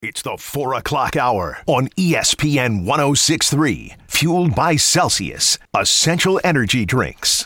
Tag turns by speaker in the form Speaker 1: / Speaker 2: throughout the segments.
Speaker 1: It's the 4 o'clock hour on ESPN 106.3, fueled by Celsius, essential energy drinks.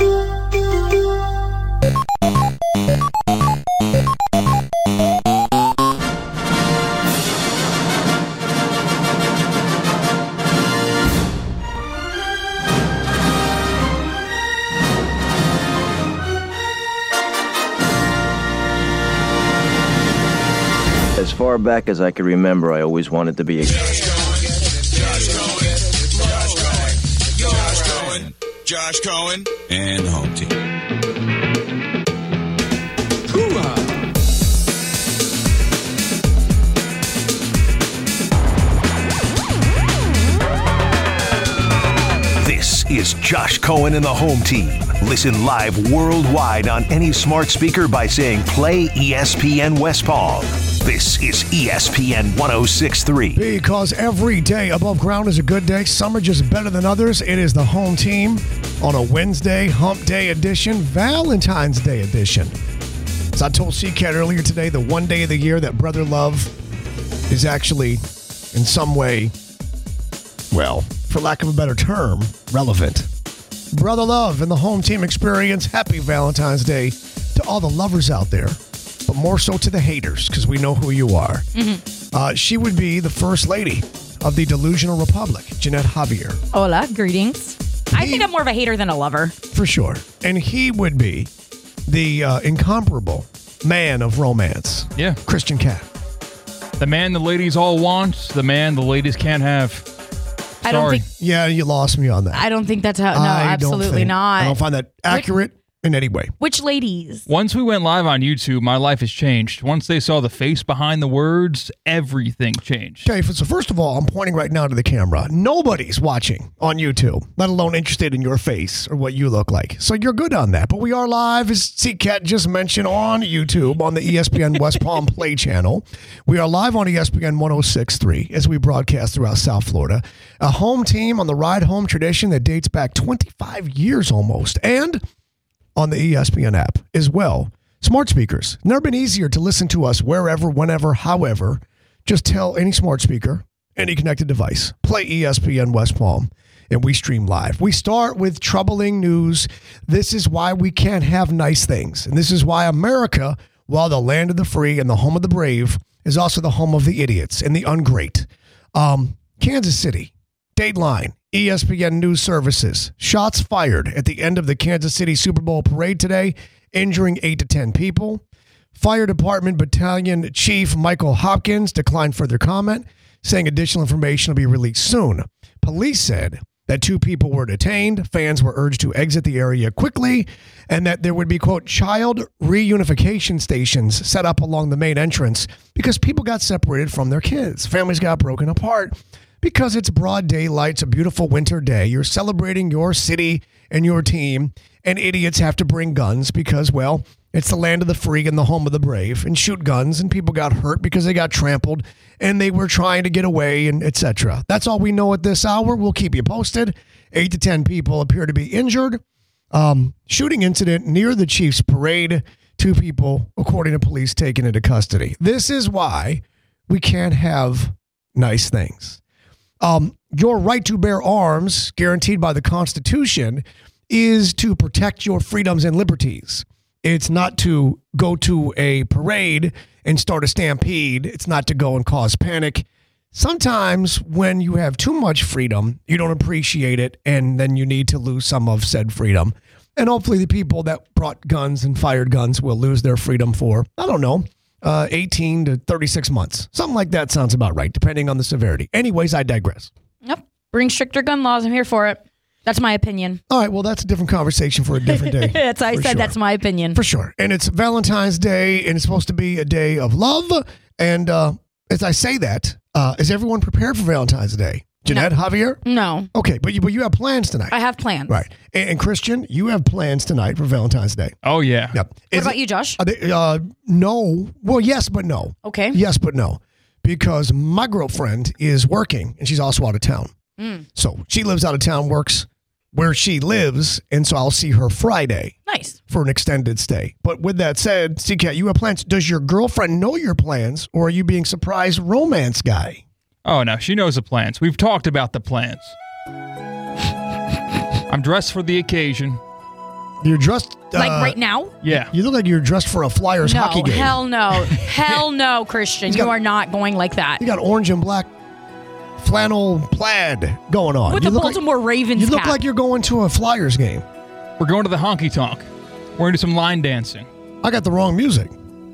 Speaker 2: As far back as I can remember, I always wanted to be a...
Speaker 3: Josh Cohen, and the home team.
Speaker 1: This is Josh Cohen and the home team. Listen live worldwide on any smart speaker by saying play ESPN West Palm. This is ESPN 106.3.
Speaker 4: Because every day above ground is a good day. Some are just better than others. It is the home team on a Wednesday, hump day edition, Valentine's Day edition. As I told C-Cat earlier today, the one day of the year that brother love is actually in some way, well, for lack of a better term, relevant. Brother love and the home team experience. Happy Valentine's Day to all the lovers out there. But more so to the haters, because we know who you are. Mm-hmm. She would be the first lady of the Delusional Republic, Jeanette Javier.
Speaker 5: Hola, greetings. I think I'm more of a hater than a lover.
Speaker 4: For sure. And he would be the incomparable man of romance.
Speaker 6: Yeah.
Speaker 4: Christian Cat.
Speaker 6: The man the ladies all want, the man the ladies can't have.
Speaker 5: I don't think.
Speaker 4: Yeah, you lost me on that.
Speaker 5: I don't think that's how. No, absolutely not.
Speaker 4: I don't find that accurate in any way.
Speaker 5: Which ladies?
Speaker 6: Once we went live on YouTube, my life has changed. Once they saw the face behind the words, everything changed.
Speaker 4: Okay, so first of all, I'm pointing right now to the camera. Nobody's watching on YouTube, let alone interested in your face or what you look like. So you're good on that. But we are live, as C-Cat just mentioned, on YouTube on the ESPN West Palm Play channel. We are live on ESPN 106.3 as we broadcast throughout South Florida. A home team on the ride home tradition that dates back 25 years almost. And on the ESPN app as well. Smart speakers. Never been easier to listen to us wherever, whenever, however. Just tell any smart speaker, any connected device, play ESPN West Palm, and we stream live. We start with troubling news. This is why we can't have nice things. And this is why America, while the land of the free and the home of the brave, is also the home of the idiots and the ungreat. Kansas City, Dateline, ESPN News Services. Shots fired at the end of the Kansas City Super Bowl parade today, injuring 8 to 10 people. Fire Department Battalion Chief Michael Hopkins declined further comment, saying additional information will be released soon. Police said that 2 people were detained. Fans were urged to exit the area quickly, and that there would be, quote, child reunification stations set up along the main entrance because people got separated from their kids. Families got broken apart. Because it's broad daylight, it's a beautiful winter day. You're celebrating your city and your team, and idiots have to bring guns because, well, it's the land of the free and the home of the brave, and shoot guns, and people got hurt because they got trampled, and they were trying to get away, and etc. That's all we know at this hour. We'll keep you posted. 8 to 10 people appear to be injured. Shooting incident near the Chiefs parade. 2 people, according to police, taken into custody. This is why we can't have nice things. Your right to bear arms, guaranteed by the Constitution, is to protect your freedoms and liberties. It's not to go to a parade and start a stampede. It's not to go and cause panic. Sometimes when you have too much freedom, you don't appreciate it, and then you need to lose some of said freedom. And hopefully the people that brought guns and fired guns will lose their freedom for, 18 to 36 months. Something like that sounds about right, depending on the severity. Anyways, I digress.
Speaker 5: Yep. Bring stricter gun laws. I'm here for it. That's my opinion.
Speaker 4: All right, well, that's a different conversation for a different day.
Speaker 5: That's my opinion.
Speaker 4: For sure. And it's Valentine's Day, and it's supposed to be a day of love. And as I say that, is everyone prepared for Valentine's Day? Jeanette, Javier?
Speaker 5: No.
Speaker 4: Okay, but you have plans tonight.
Speaker 5: I have plans.
Speaker 4: Right. And Christian, you have plans tonight for Valentine's Day.
Speaker 6: Oh, yeah.
Speaker 4: Yep.
Speaker 5: What about you, Josh?
Speaker 4: No. Well, yes, but no.
Speaker 5: Okay.
Speaker 4: Yes, but no. Because my girlfriend is working, and she's also out of town. So she lives out of town, works where she lives, and so I'll see her Friday
Speaker 5: Nice.
Speaker 4: for an extended stay. But with that said, CCat, you have plans. Does your girlfriend know your plans, or are you being surprised romance guy?
Speaker 6: Oh, no, she knows the plans. We've talked about the plans. I'm dressed for the occasion.
Speaker 4: You're dressed
Speaker 5: Like right now?
Speaker 6: Yeah.
Speaker 4: You look like you're dressed for a Flyers
Speaker 5: No,
Speaker 4: hockey game.
Speaker 5: hell no. Hell no, Christian. You are not going like that.
Speaker 4: You got orange and black flannel plaid going on.
Speaker 5: With
Speaker 4: You
Speaker 5: the
Speaker 4: look like-
Speaker 5: Baltimore Ravens
Speaker 4: You look
Speaker 5: cap.
Speaker 4: like you're going to a Flyers game.
Speaker 6: We're going to the honky tonk. We're going to do some line dancing.
Speaker 4: I got the wrong music.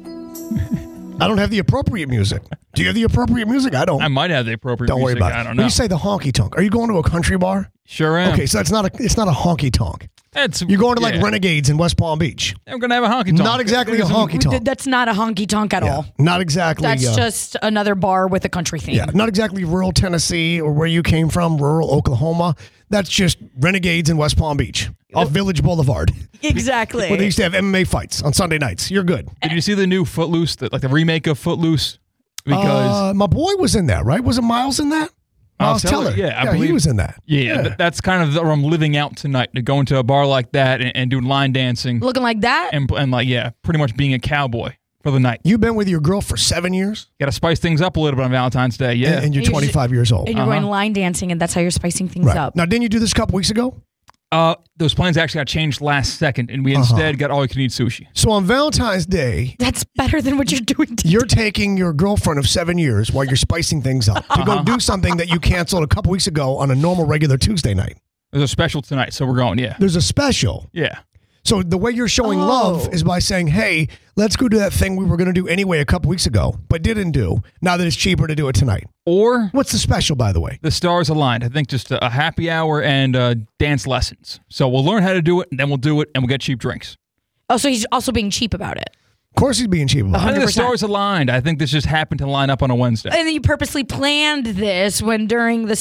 Speaker 4: I don't have the appropriate music. Do you have the appropriate music? I don't.
Speaker 6: I might have the appropriate
Speaker 4: Don't worry
Speaker 6: music.
Speaker 4: about it.
Speaker 6: I don't
Speaker 4: When
Speaker 6: know.
Speaker 4: you say the honky tonk, are you going to a country bar?
Speaker 6: Sure am.
Speaker 4: Okay, so it's not a honky tonk. You're going to like
Speaker 6: yeah.
Speaker 4: Renegades in West Palm Beach.
Speaker 6: I'm going to have a honky tonk.
Speaker 4: Not exactly a honky tonk.
Speaker 5: That's not a honky tonk at all.
Speaker 4: Not exactly.
Speaker 5: That's just another bar with a country theme.
Speaker 4: Yeah, not exactly rural Tennessee or where you came from, rural Oklahoma. That's just Renegades in West Palm Beach off Village Boulevard,
Speaker 5: Exactly.
Speaker 4: where they used to have MMA fights on Sunday nights. You're good.
Speaker 6: Did you see the new Footloose, like the remake of Footloose? Because
Speaker 4: My boy was in that, right? Was it Miles in that? Miles Teller.
Speaker 6: Yeah, I
Speaker 4: he
Speaker 6: believe
Speaker 4: was in that.
Speaker 6: that's kind of where I'm living out tonight, to go into a bar like that and doing line dancing
Speaker 5: Looking like that?
Speaker 6: and pretty much being a cowboy for the night.
Speaker 4: You've been with your girl for 7 years,
Speaker 6: Got to spice things up a little bit on Valentine's Day. Yeah.
Speaker 4: and you're
Speaker 5: You
Speaker 4: 25 years old.
Speaker 5: And you're going line dancing, and that's how you're spicing things
Speaker 4: Right.
Speaker 5: up.
Speaker 4: Now, didn't you do this a couple weeks ago?
Speaker 6: Those plans actually got changed last second, and we instead got all-you-can-eat sushi.
Speaker 4: So on Valentine's Day,
Speaker 5: That's better than what you're doing today.
Speaker 4: you're taking your girlfriend of 7 years while you're spicing things up to go do something that you canceled a couple weeks ago on a normal regular Tuesday night.
Speaker 6: There's a special tonight, so we're going, yeah.
Speaker 4: There's a special.
Speaker 6: Yeah.
Speaker 4: So the way you're showing love is by saying, hey, let's go do that thing we were going to do anyway a couple weeks ago, but didn't do, now that it's cheaper to do it tonight.
Speaker 6: Or
Speaker 4: What's the special, by the way?
Speaker 6: the stars aligned. I think just a happy hour and dance lessons. So we'll learn how to do it, and then we'll do it, and we'll get cheap drinks.
Speaker 5: Oh, so he's also being cheap about it.
Speaker 4: Of course he's being cheap about
Speaker 6: I
Speaker 4: it.
Speaker 6: think the
Speaker 5: 100%.
Speaker 6: stars aligned. I think this just happened to line up on a Wednesday.
Speaker 5: And then you purposely planned this when during the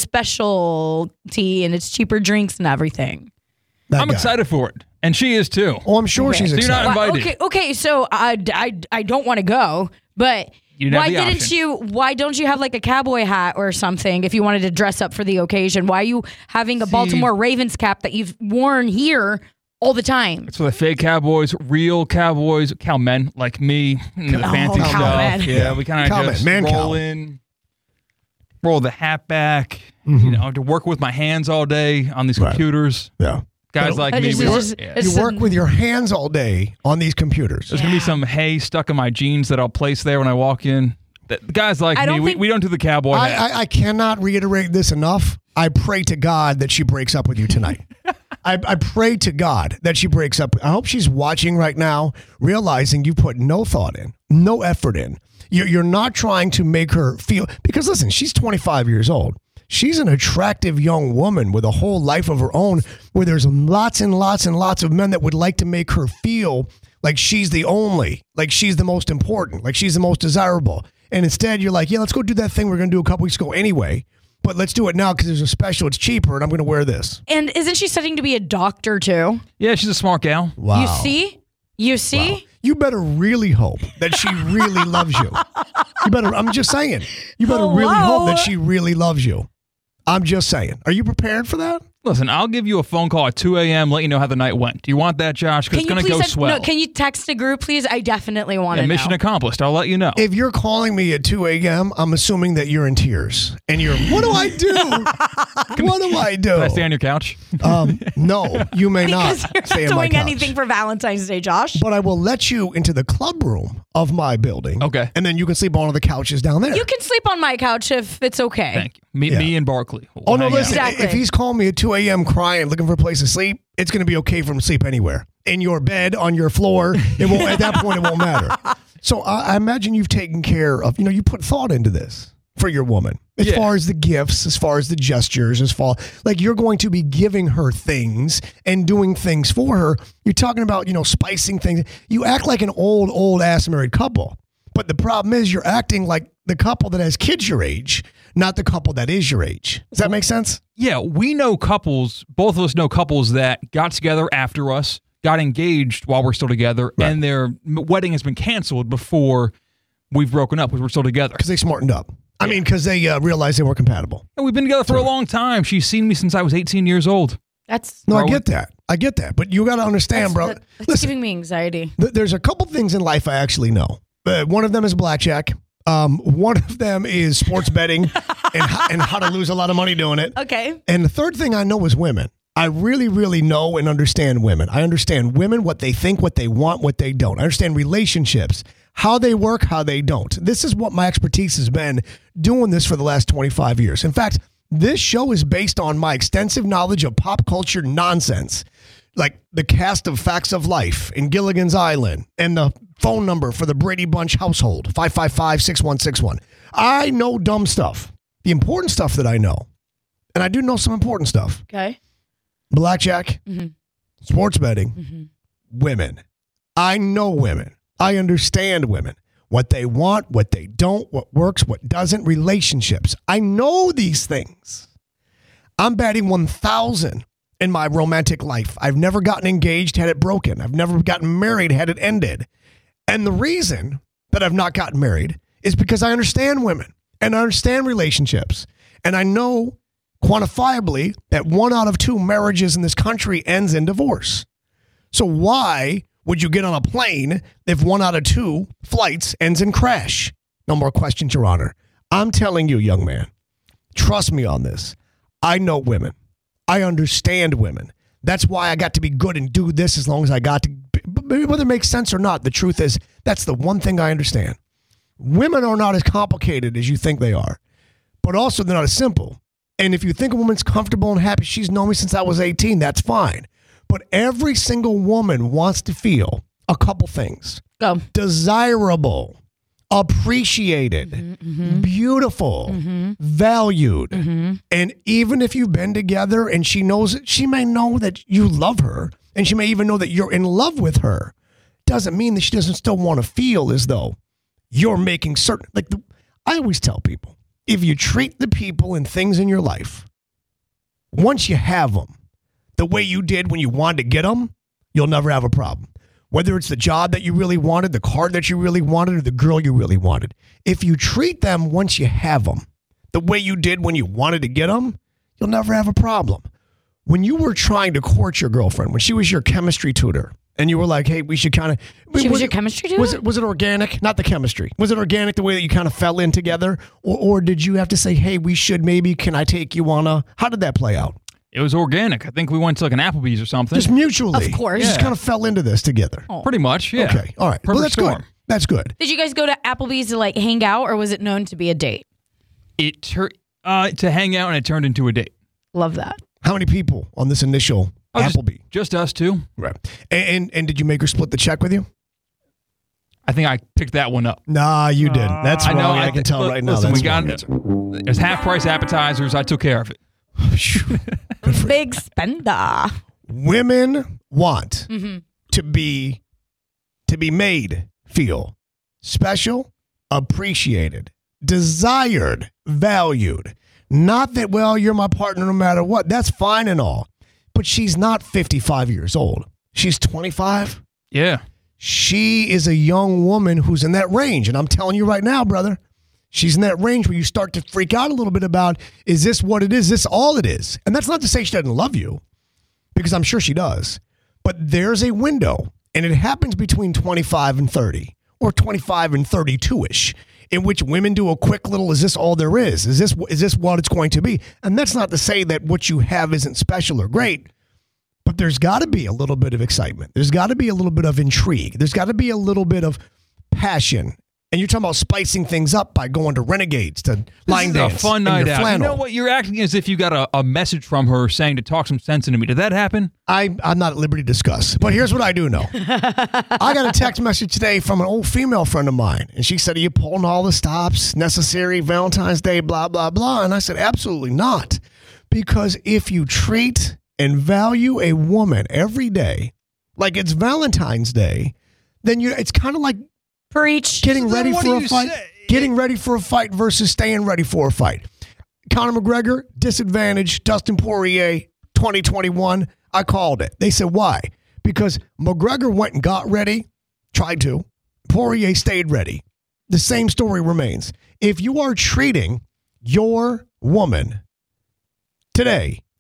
Speaker 5: specialty and it's cheaper drinks and everything.
Speaker 4: That
Speaker 6: I'm
Speaker 4: guy.
Speaker 6: excited for it, and she is too.
Speaker 4: Oh, I'm sure she's
Speaker 6: So you're not
Speaker 4: excited.
Speaker 6: invited.
Speaker 5: Okay, so I don't want to go, but
Speaker 6: You didn't
Speaker 5: why
Speaker 6: have the
Speaker 5: didn't
Speaker 6: option.
Speaker 5: why don't you have like a cowboy hat or something if you wanted to dress up for the occasion? Why are you having a Baltimore Ravens cap that you've worn here all the time?
Speaker 6: It's for the fake cowboys, real cowboys, cowmen like me, the fancy stuff.
Speaker 5: cowmen.
Speaker 6: Yeah, we kind of
Speaker 4: Cowmen,
Speaker 6: just
Speaker 4: man
Speaker 6: roll
Speaker 4: cow.
Speaker 6: in, roll the hat back.
Speaker 4: Mm-hmm.
Speaker 6: You know, to work with my hands all day on these
Speaker 4: Right.
Speaker 6: computers.
Speaker 4: Yeah.
Speaker 6: Guys like
Speaker 5: I
Speaker 6: me,
Speaker 5: just-
Speaker 6: we
Speaker 5: it's
Speaker 6: work.
Speaker 5: just-
Speaker 6: Yeah.
Speaker 5: it's-
Speaker 4: You work with your hands all day on these computers.
Speaker 6: There's gonna be some hay stuck in my jeans that I'll place there when I walk in. The guys like
Speaker 5: I
Speaker 6: me,
Speaker 5: don't think-
Speaker 6: we don't do the cowboy hat.
Speaker 4: I cannot reiterate this enough. I pray to God that she breaks up with you tonight. I pray to God that she breaks up. I hope she's watching right now, realizing you put no thought in, no effort in. You're not trying to make her feel, because listen, she's 25 years old. She's an attractive young woman with a whole life of her own where there's lots and lots and lots of men that would like to make her feel like she's the only, like she's the most important, like she's the most desirable. And instead you're like, yeah, let's go do that thing we're going to do a couple weeks ago anyway. But let's do it now because there's a special. It's cheaper, and I'm going to wear this.
Speaker 5: And isn't she studying to be a doctor too?
Speaker 6: Yeah, she's a smart gal.
Speaker 4: Wow.
Speaker 5: You see? You see?
Speaker 4: Wow. You better really hope that she really loves you. You better. I'm just saying. You better really hope that she really loves you. I'm just saying. Are you prepared for that?
Speaker 6: Listen, I'll give you a phone call at 2 a.m. let you know how the night went. Do you want that, Josh? Because it's going to go swell.
Speaker 5: No, can you text a group, please? I definitely want to know.
Speaker 6: Mission accomplished. I'll let you know.
Speaker 4: If you're calling me at 2 a.m., I'm assuming that you're in tears. And you're, what do I do? What do I do?
Speaker 6: Can I stay on your couch?
Speaker 4: No, you may
Speaker 5: Because
Speaker 4: not
Speaker 5: you're
Speaker 4: stay
Speaker 5: not
Speaker 4: on my
Speaker 5: doing
Speaker 4: couch.
Speaker 5: anything for Valentine's Day, Josh.
Speaker 4: But I will let you into the club room of my building.
Speaker 6: Okay.
Speaker 4: And then you can sleep on one of the couches down there.
Speaker 5: You can sleep on my couch if it's okay.
Speaker 6: Thank you. Meet
Speaker 4: Yeah.
Speaker 6: me and Barkley. We'll
Speaker 4: Oh, no,
Speaker 6: hang out.
Speaker 4: listen.
Speaker 5: Exactly.
Speaker 4: If he's calling me at 2 a.m. crying, looking for a place to sleep, it's going to be okay for him to sleep anywhere. In your bed, on your floor. It won't. At that point, it won't matter. So I imagine you've taken care of, you put thought into this for your woman. As far as the gifts, as far as the gestures, as far like you're going to be giving her things and doing things for her. You're talking about, spicing things. You act like an old ass married couple. But the problem is you're acting like the couple that has kids your age, not the couple that is your age. Does that make sense?
Speaker 6: Yeah, we know couples, both of us know couples that got together after us, got engaged while we're still together, and their wedding has been canceled before we've broken up because we're still together.
Speaker 4: Because they smartened up. I mean, because they realized they were compatible.
Speaker 6: And we've been together for a long time. She's seen me since I was 18 years old.
Speaker 5: That's
Speaker 4: No, I get that. But you got to understand, bro.
Speaker 5: That's
Speaker 4: Listen,
Speaker 5: giving me anxiety.
Speaker 4: there's a couple things in life I actually know. One of them is blackjack. One of them is sports betting and how to lose a lot of money doing it.
Speaker 5: Okay.
Speaker 4: And the third thing I know is women. I really, really know and understand women. I understand women, what they think, what they want, what they don't. I understand relationships, how they work, how they don't. This is what my expertise has been doing this for the last 25 years. In fact, this show is based on my extensive knowledge of pop culture nonsense, like the cast of Facts of Life and Gilligan's Island and the phone number for the Brady Bunch household, 555-6161. I know dumb stuff. The important stuff that I know, and I do know some important stuff.
Speaker 5: Okay.
Speaker 4: Blackjack, sports betting, women. I know women. I understand women. What they want, what they don't, what works, what doesn't, relationships. I know these things. I'm batting 1,000 in my romantic life. I've never gotten engaged, had it broken. I've never gotten married, had it ended. And the reason that I've not gotten married is because I understand women and I understand relationships. And I know quantifiably that 1 out of 2 marriages in this country ends in divorce. So why would you get on a plane if 1 out of 2 flights ends in crash? No more questions, Your Honor. I'm telling you, young man, trust me on this. I know women. I understand women. That's why I got to be good and do this as long as I got to. Whether it makes sense or not, the truth is that's the one thing I understand. Women are not as complicated as you think they are, but also they're not as simple. And if you think a woman's comfortable and happy, she's known me since I was 18, that's fine. But every single woman wants to feel a couple things.
Speaker 5: Go.
Speaker 4: Desirable, appreciated, beautiful, valued. And even if you've been together and she knows it, she may know that you love her and she may even know that you're in love with her. Doesn't mean that she doesn't still want to feel as though you're making certain, I always tell people, if you treat the people and things in your life, once you have them, the way you did when you wanted to get them, you'll never have a problem. Whether it's the job that you really wanted, the car that you really wanted, or the girl you really wanted. If you treat them once you have them, the way you did when you wanted to get them, you'll never have a problem. When you were trying to court your girlfriend, when she was your chemistry tutor, and you were like, hey, we should kind of...
Speaker 5: She was your chemistry tutor?
Speaker 4: Was it organic? Not the chemistry. Was it organic the way that you kind of fell in together? Or did you have to say, hey, we should maybe, can I take you on a... How did that play out?
Speaker 6: It was organic. I think we went to like an Applebee's or something.
Speaker 4: Just mutually.
Speaker 5: Of course.
Speaker 4: You just kind of fell into this together.
Speaker 5: Oh.
Speaker 6: Pretty much, yeah.
Speaker 4: Okay, all right. Well, that's good. That's good.
Speaker 5: Did you guys go to Applebee's to hang out, or was it known to be a date?
Speaker 6: To hang out, and it turned into a date.
Speaker 5: Love that.
Speaker 4: How many people on this initial Applebee?
Speaker 6: Just us two.
Speaker 4: Right. And did you make her split the check with you?
Speaker 6: I think I picked that one up.
Speaker 4: Nah, you didn't. That's wrong. I can tell right now.
Speaker 6: Listen,
Speaker 4: That's
Speaker 6: we got there's half-price appetizers. I took care of it.
Speaker 5: Big spender.
Speaker 4: Women want to be made feel special, appreciated, desired, valued. Not that, well, you're my partner no matter what. That's fine and all. But she's not 55 years old. She's 25.
Speaker 6: Yeah.
Speaker 4: She is a young woman who's in that range. And I'm telling you right now, brother, she's in that range where you start to freak out a little bit about, is this what it is? Is this all it is? And that's not to say she doesn't love you, because I'm sure she does. But there's a window, and it happens between 25 and 30, or 25 and 32-ish, in which women do a quick little, is this all there is? Is this what it's going to be? And that's not to say that what you have isn't special or great, but there's got to be a little bit of excitement. There's got to be a little bit of intrigue. There's got to be a little bit of passion. And you're talking about spicing things up by going to Renegades, to line dance.
Speaker 6: This is a fun night out.
Speaker 4: Flannel.
Speaker 6: You know what? You're acting as if you got a message from her saying to talk some sense into me. Did that happen?
Speaker 4: I'm not at liberty to discuss. But here's what I do know. I got a text message today from an old female friend of mine. And she said, are you pulling all the stops necessary, Valentine's Day, blah, blah, blah? And I said, absolutely not. Because if you treat and value a woman every day like it's Valentine's Day, then it's kind of like
Speaker 5: Preach.
Speaker 4: Getting ready for a fight. Getting ready for a fight versus staying ready for a fight. Conor McGregor, disadvantage. Dustin Poirier, 2021. I called it. They said, why? Because McGregor went and got ready, tried to. Poirier stayed ready. The same story remains. If you are treating your woman today the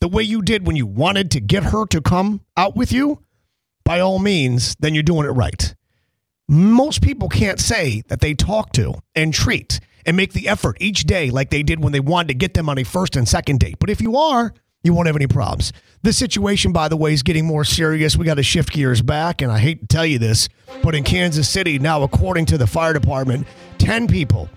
Speaker 4: the way you did when you wanted to get her to come out with you, by all means, then you're doing it right. Most people can't say that they talk to and treat and make the effort each day like they did when they wanted to get them on a first and second date. But if you are, you won't have any problems. This situation, by the way, is getting more serious. We got to shift gears back, and I hate to tell you this, but in Kansas City, now according to the fire department, 10 people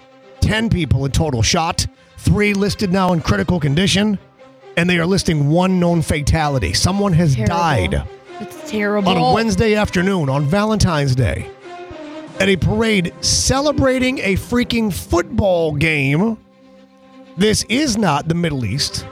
Speaker 4: in total shot, 3 listed now in critical condition, and they are listing 1 known fatality. Someone has died.
Speaker 5: It's terrible.
Speaker 4: On a Wednesday afternoon, on Valentine's Day, at a parade celebrating a freaking football game. This is not the Middle East.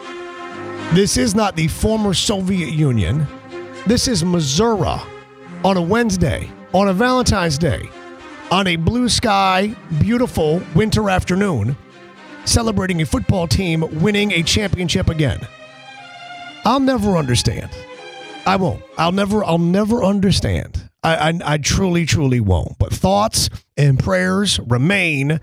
Speaker 4: This is not the former Soviet Union. This is Missouri on a Wednesday, on a Valentine's Day, on a blue sky, beautiful winter afternoon, celebrating a football team winning a championship again. I'll never understand. I won't. I'll never understand. I truly, truly won't. But thoughts and prayers remain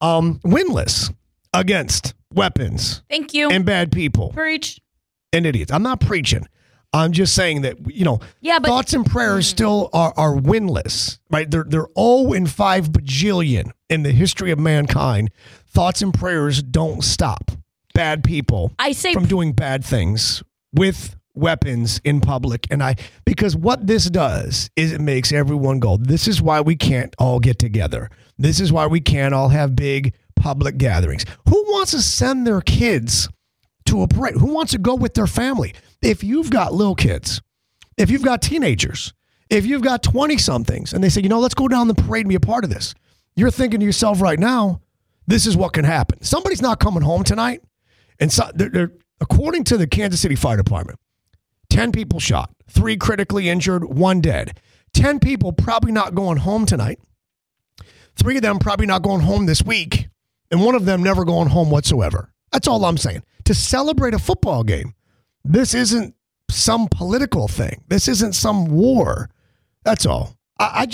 Speaker 4: winless against weapons.
Speaker 5: Thank you.
Speaker 4: And bad people.
Speaker 5: Preach.
Speaker 4: And idiots. I'm not preaching. I'm just saying that, but thoughts and prayers still are winless, right? They're 0 in 5 bajillion in the history of mankind. Thoughts and prayers don't stop bad people from doing bad things with weapons in public. Because what this does is it makes everyone go, this is why we can't all get together. This is why we can't all have big public gatherings. Who wants to send their kids to a parade? Who wants to go with their family? If you've got little kids, if you've got teenagers, if you've got 20-somethings, and they say, let's go down the parade and be a part of this, you're thinking to yourself right now, this is what can happen. Somebody's not coming home tonight. And so they're according to the Kansas City Fire Department, 10 people shot, 3 critically injured, 1 dead. 10 people probably not going home tonight. 3 of them probably not going home this week. And 1 of them never going home whatsoever. That's all I'm saying. To celebrate a football game, this isn't some political thing. This isn't some war. That's all. I've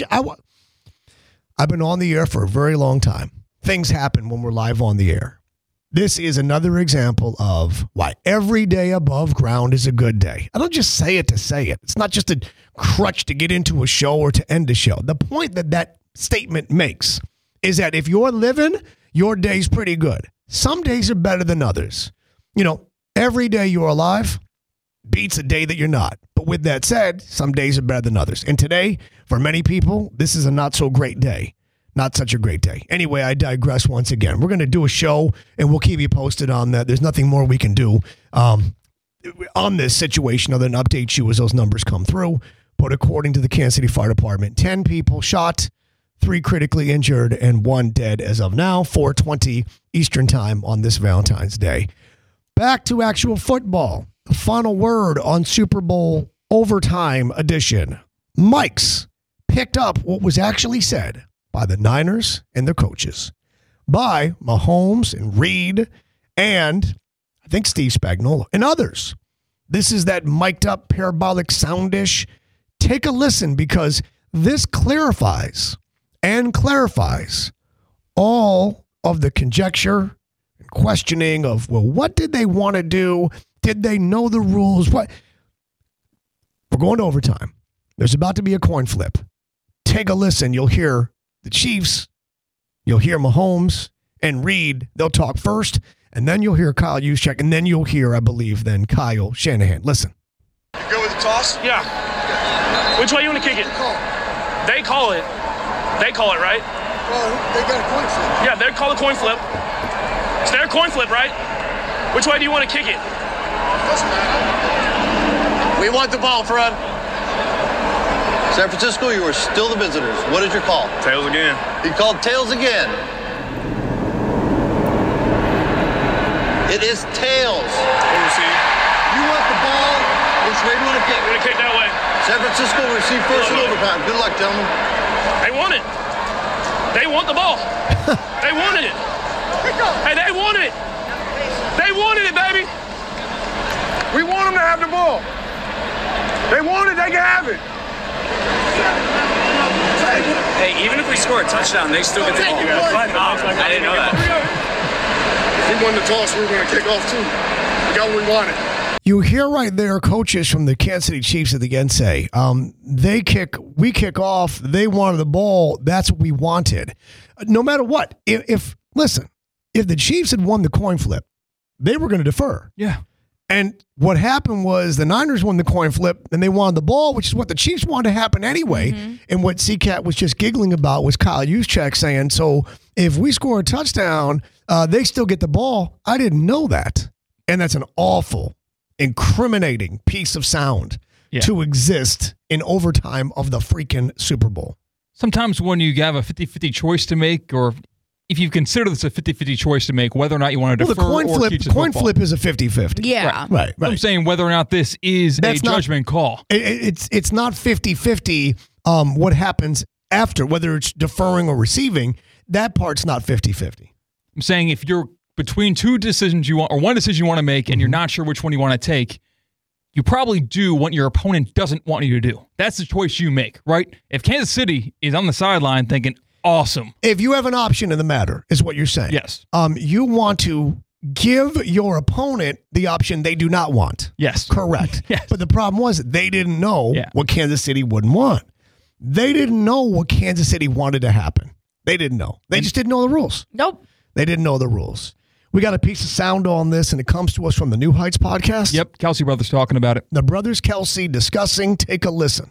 Speaker 4: been on the air for a very long time. Things happen when we're live on the air. This is another example of why every day above ground is a good day. I don't just say it to say it. It's not just a crutch to get into a show or to end a show. The point that statement makes is that if you're living, your day's pretty good. Some days are better than others. Every day you're alive beats a day that you're not. But with that said, some days are better than others. And today, for many people, this is a not so great day. Not such a great day. Anyway, I digress once again. We're going to do a show, and we'll keep you posted on that. There's nothing more we can do on this situation other than update you as those numbers come through. But according to the Kansas City Fire Department, 10 people shot, 3 critically injured, and 1 dead as of now, 4:20 Eastern Time on this Valentine's Day. Back to actual football. The final word on Super Bowl overtime edition. Mike's picked up what was actually said by the Niners and their coaches, by Mahomes and Reed, and I think Steve Spagnuolo and others. This is that mic'd up parabolic sound dish. Take a listen because this clarifies all of the conjecture and questioning of, what did they want to do? Did they know the rules? What? We're going to overtime. There's about to be a coin flip. Take a listen. You'll hear the Chiefs, you'll hear Mahomes and Reed. They'll talk first, and then you'll hear Kyle Juszczyk, and then you'll hear, I believe, then Kyle Shanahan. Listen.
Speaker 7: You go with the toss?
Speaker 8: Yeah. Which way you want to kick it? They call it. They call it, right?
Speaker 7: Well, they got a coin flip.
Speaker 8: Yeah, they call a coin flip. It's their coin flip, right? Which way do you want to kick it?
Speaker 7: Doesn't matter.
Speaker 9: We want the ball, Fred. San Francisco, you are still the visitors. What is your call?
Speaker 8: Tails again.
Speaker 9: He called tails again. It is tails.
Speaker 8: We'll receive.
Speaker 9: You want the ball. Which way do you want to kick?
Speaker 8: We're going to kick that way.
Speaker 9: San Francisco will receive first in overtime. Good luck, gentlemen.
Speaker 8: They want it. They want the ball. They wanted it. Hey, they want it. They wanted it, baby.
Speaker 7: We want them to have the ball. They want it, they can have it.
Speaker 10: Hey, even if we score a touchdown, they still get the ball. I didn't know that.
Speaker 7: If we won the toss, we were going to kick off too. We got what we wanted.
Speaker 4: You hear right there coaches from the Kansas City Chiefs at the end say, we kick off, they wanted the ball, that's what we wanted. No matter what, if the Chiefs had won the coin flip, they were going to defer.
Speaker 6: Yeah.
Speaker 4: And what happened was the Niners won the coin flip and they wanted the ball, which is what the Chiefs wanted to happen anyway. Mm-hmm. And what CCAT was just giggling about was Kyle Juszczyk saying, so if we score a touchdown, they still get the ball. I didn't know that. And that's an awful, incriminating piece of sound to exist in overtime of the freaking Super Bowl.
Speaker 6: Sometimes when you have a 50-50 choice to make, or if you consider this a 50-50 choice to make, whether or not you want to defer
Speaker 4: the coin
Speaker 6: or teach the
Speaker 4: coin
Speaker 6: football.
Speaker 4: flip is a 50-50.
Speaker 5: Yeah.
Speaker 4: Right.
Speaker 6: I'm saying whether or not this is a judgment call.
Speaker 4: It's not 50-50 what happens after, whether it's deferring or receiving. That part's not 50-50.
Speaker 6: I'm saying if you're between two decisions you want, or one decision you want to make, and you're not sure which one you want to take, you probably do what your opponent doesn't want you to do. That's the choice you make, right? If Kansas City is on the sideline thinking, awesome.
Speaker 4: If you have an option in the matter, is what you're saying.
Speaker 6: Yes.
Speaker 4: You want to give your opponent the option they do not want.
Speaker 6: Yes.
Speaker 4: Correct.
Speaker 6: Yes.
Speaker 4: But the problem was they didn't know what Kansas City wouldn't want. They didn't know what Kansas City wanted to happen. They didn't know. They just didn't know the rules.
Speaker 5: Nope.
Speaker 4: They didn't know the rules. We got a piece of sound on this, and it comes to us from the New Heights podcast.
Speaker 6: Yep, Kelsey Brothers talking about it.
Speaker 4: The brothers Kelsey discussing. Take a listen.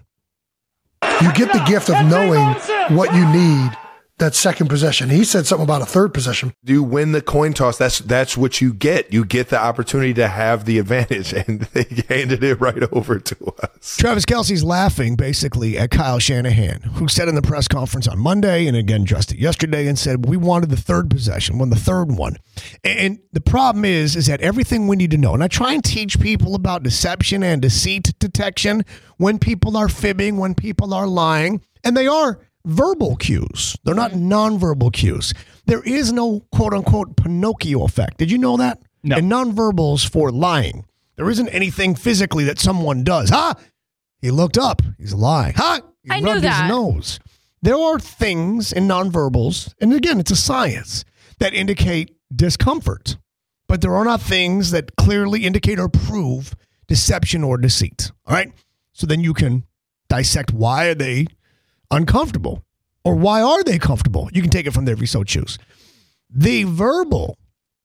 Speaker 11: You get the gift of knowing what you need that second possession. He said something about a third possession.
Speaker 12: You win the coin toss. That's what you get. You get the opportunity to have the advantage, and they handed it right over to us.
Speaker 4: Travis Kelce's laughing basically at Kyle Shanahan, who said in the press conference on Monday and again addressed it yesterday and said, we wanted the third possession, won the third one. And the problem is that everything we need to know, and I try and teach people about deception and deceit detection when people are fibbing, when people are lying, and they are verbal cues. They're not nonverbal cues. There is no quote-unquote Pinocchio effect. Did you know that?
Speaker 6: No.
Speaker 4: And nonverbals for lying. There isn't anything physically that someone does. He looked up. He's lying. He
Speaker 5: I
Speaker 4: rubbed
Speaker 5: knew that.
Speaker 4: his nose. There are things in nonverbals, and again, it's a science, that indicate discomfort. But there are not things that clearly indicate or prove deception or deceit. All right? So then you can dissect why are they uncomfortable, or why are they comfortable? You can take it from there if you so choose. The verbal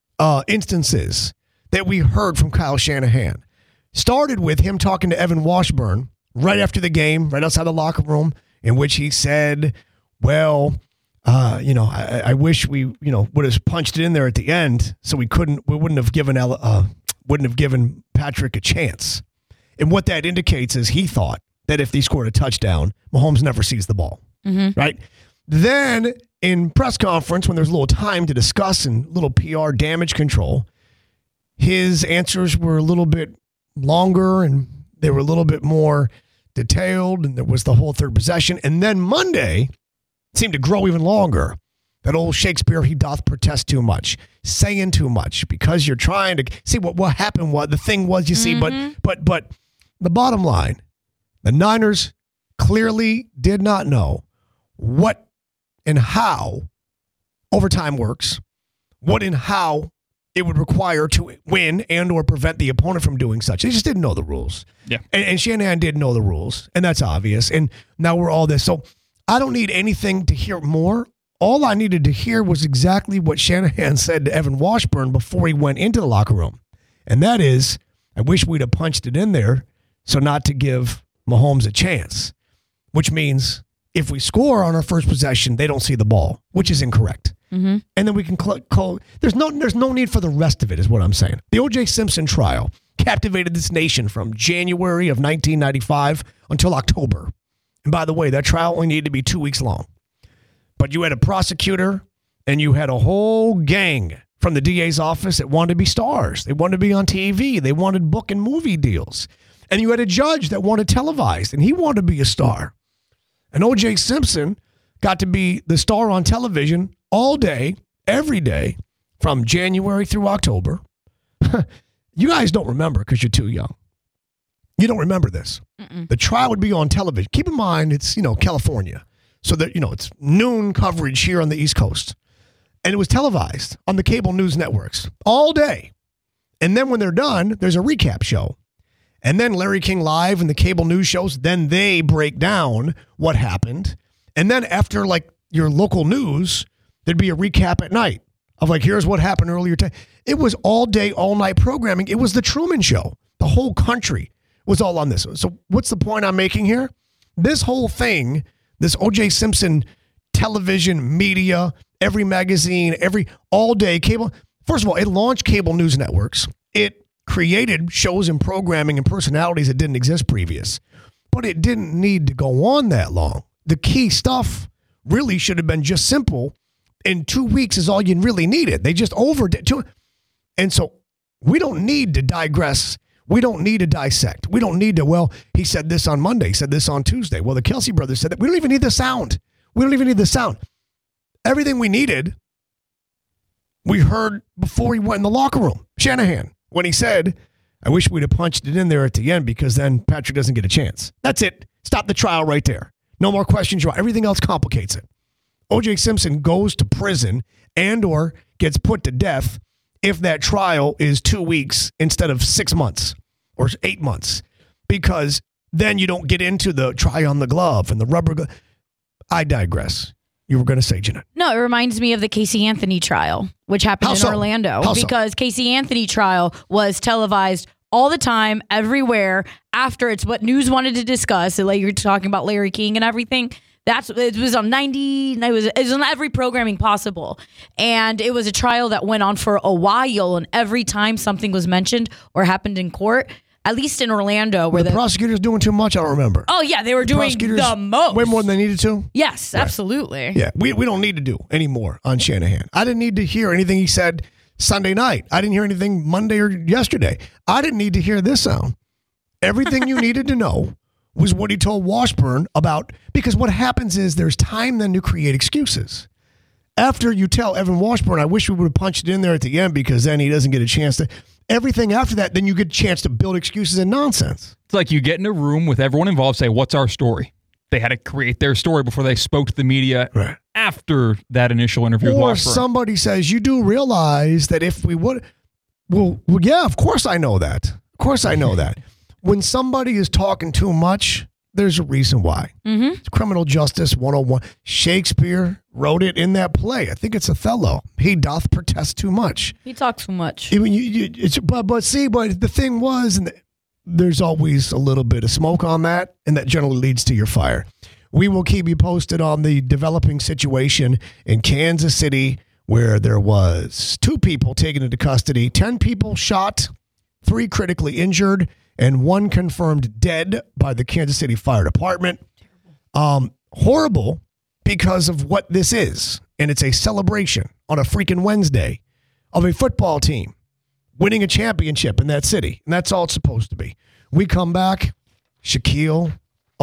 Speaker 4: instances that we heard from Kyle Shanahan started with him talking to Evan Washburn right after the game, right outside the locker room, in which he said, well, I wish we, would have punched it in there at the end, so we wouldn't have given Patrick a chance. And what that indicates is he thought that if they scored a touchdown, Mahomes never sees the ball, right? Then in press conference, when there's a little time to discuss and little PR damage control, his answers were a little bit longer and they were a little bit more detailed, and there was the whole third possession. And then Monday seemed to grow even longer. That old Shakespeare, he doth protest too much, saying too much, because you're trying to see what happened. What the thing was, you see, but the bottom line, the Niners clearly did not know what and how overtime works, what and how it would require to win and or prevent the opponent from doing such. They just didn't know the rules.
Speaker 6: Yeah.
Speaker 4: And Shanahan did know the rules, and that's obvious. And now we're all this. So I don't need anything to hear more. All I needed to hear was exactly what Shanahan said to Evan Washburn before he went into the locker room. And that is, I wish we'd have punched it in there so not to give Mahomes a chance, which means if we score on our first possession, they don't see the ball, which is incorrect. Mm-hmm. And then we can call. There's no need for the rest of it, is what I'm saying. The O.J. Simpson trial captivated this nation from January of 1995 until October. And by the way, that trial only needed to be 2 weeks long. But you had a prosecutor and you had a whole gang from the DA's office that wanted to be stars. They wanted to be on TV. They wanted book and movie deals. And you had a judge that wanted televised, and he wanted to be a star. And O.J. Simpson got to be the star on television all day, every day, from January through October. You guys don't remember because you're too young. You don't remember this. Mm-mm. The trial would be on television. Keep in mind, it's, California. So that, it's noon coverage here on the East Coast. And it was televised on the cable news networks all day. And then when they're done, there's a recap show And then Larry King Live and the cable news shows, then they break down what happened. And then after like your local news, there'd be a recap at night of like, here's what happened earlier today. It was all day, all night programming. It was the Truman Show. The whole country was all on this. So what's the point I'm making here? This whole thing, this O.J. Simpson television, media, every magazine, every all day cable. First of all, it launched cable news networks. It created shows and programming and personalities that didn't exist previous. But it didn't need to go on that long. The key stuff really should have been just simple. In 2 weeks is all you really needed. They just overdid. And so we don't need to digress. We don't need to dissect. We don't need to, well, he said this on Monday. He said this on Tuesday. Well, the Kelsey brothers said that. We don't even need the sound. We don't even need the sound. Everything we needed, we heard before he went in the locker room. Shanahan, when he said, I wish we'd have punched it in there at the end because then Patrick doesn't get a chance. That's it. Stop the trial right there. No more questions. Everything else complicates it. O.J. Simpson goes to prison and or gets put to death if that trial is 2 weeks instead of 6 months or 8 months, because then you don't get into the try on the glove and the rubber glove. I digress. You were going to say, Jeanette.
Speaker 5: No, it reminds me of the Casey Anthony trial, which happened in Orlando. Because Casey Anthony trial was televised all the time, everywhere, after it's what news wanted to discuss. So like you're talking about Larry King and everything. It was on 90. It was on every programming possible, and it was a trial that went on for a while. And every time something was mentioned or happened in court, at least in Orlando, where
Speaker 4: the prosecutors doing too much, I don't remember.
Speaker 5: Oh yeah, they were doing the most,
Speaker 4: way more than they needed to.
Speaker 5: Yes, right. Absolutely.
Speaker 4: Yeah, we don't need to do any more on Shanahan. I didn't need to hear anything he said Sunday night. I didn't hear anything Monday or yesterday. I didn't need to hear this sound. Everything you needed to know was what he told Washburn about, because what happens is there's time then to create excuses. After you tell Evan Washburn, I wish we would have punched it in there at the end because then he doesn't get a chance to, everything after that, then you get a chance to build excuses and nonsense.
Speaker 6: It's like you get in a room with everyone involved, say, what's our story? They had to create their story before they spoke to the media after that initial interview with Washburn.
Speaker 4: Or somebody says, you do realize that if we would, well, yeah, of course I know that. Of course I know that. When somebody is talking too much, there's a reason why. Mm-hmm. It's Criminal Justice 101. Shakespeare wrote it in that play. I think it's Othello. He doth protest too much.
Speaker 5: He talks too much.
Speaker 4: But the thing was, and there's always a little bit of smoke on that, and that generally leads to your fire. We will keep you posted on the developing situation in Kansas City, where there was 2 people taken into custody, 10 people shot, 3 critically injured, and 1 confirmed dead by the Kansas City Fire Department. Horrible because of what this is. And it's a celebration on a freaking Wednesday of a football team winning a championship in that city. And that's all it's supposed to be. We come back, Shaquille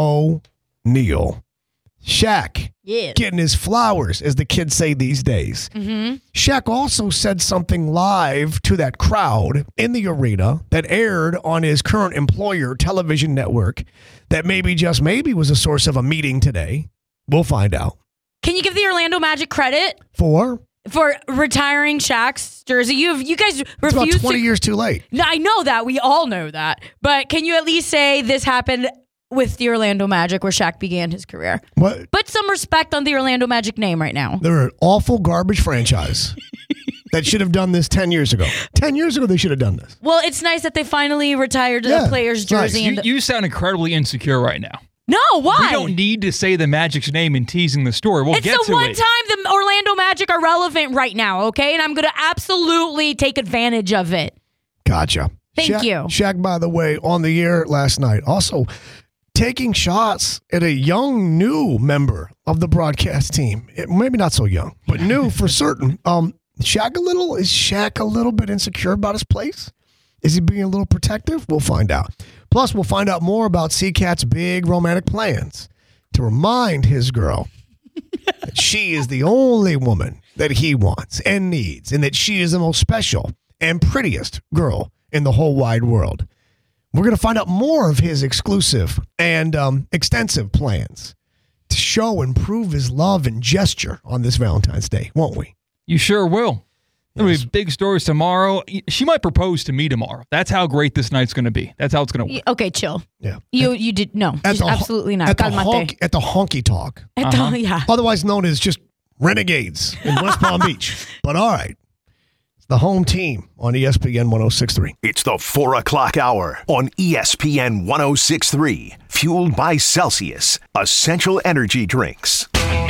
Speaker 4: O'Neal. Shaq getting his flowers, as the kids say these days. Mm-hmm. Shaq also said something live to that crowd in the arena that aired on his current employer television network that just maybe was a source of a meeting today. We'll find out.
Speaker 5: Can you give the Orlando Magic credit
Speaker 4: for
Speaker 5: retiring Shaq's jersey? You guys refuse.
Speaker 4: It's about 20 years too late.
Speaker 5: I know that. We all know that. But can you at least say this happened with the Orlando Magic, where Shaq began his career?
Speaker 4: What?
Speaker 5: Put some respect on the Orlando Magic name right now.
Speaker 4: They're an awful garbage franchise that should have done this 10 years ago. 10 years ago, they should have done this.
Speaker 5: Well, it's nice that they finally retired the player's jersey.
Speaker 6: Nice. You sound incredibly insecure right now.
Speaker 5: No, why?
Speaker 6: We don't need to say the Magic's name in teasing the story. We'll get to it.
Speaker 5: It's the one time the Orlando Magic are relevant right now, okay? And I'm going to absolutely take advantage of it.
Speaker 4: Gotcha.
Speaker 5: Thank you.
Speaker 4: Shaq, by the way, on the air last night, also taking shots at a young, new member of the broadcast team. Maybe not so young, but new for certain. Is Shaq a little bit insecure about his place? Is he being a little protective? We'll find out. Plus, we'll find out more about C-Cat's big romantic plans to remind his girl that she is the only woman that he wants and needs, and that she is the most special and prettiest girl in the whole wide world. We're going to find out more of his exclusive and extensive plans to show and prove his love and gesture on this Valentine's Day, won't we?
Speaker 6: You sure will. There'll be big stories tomorrow. She might propose to me tomorrow. That's how great this night's going to be. That's how it's going to work.
Speaker 5: Okay, chill.
Speaker 4: Yeah.
Speaker 5: You did no. Absolutely not.
Speaker 4: At the honky talk.
Speaker 5: Yeah.
Speaker 4: Otherwise known as just Renegades in West Palm Beach. But all right. It's the home team on ESPN 106.3.
Speaker 1: It's the 4 o'clock hour on ESPN 106.3. Fueled by Celsius, essential energy drinks.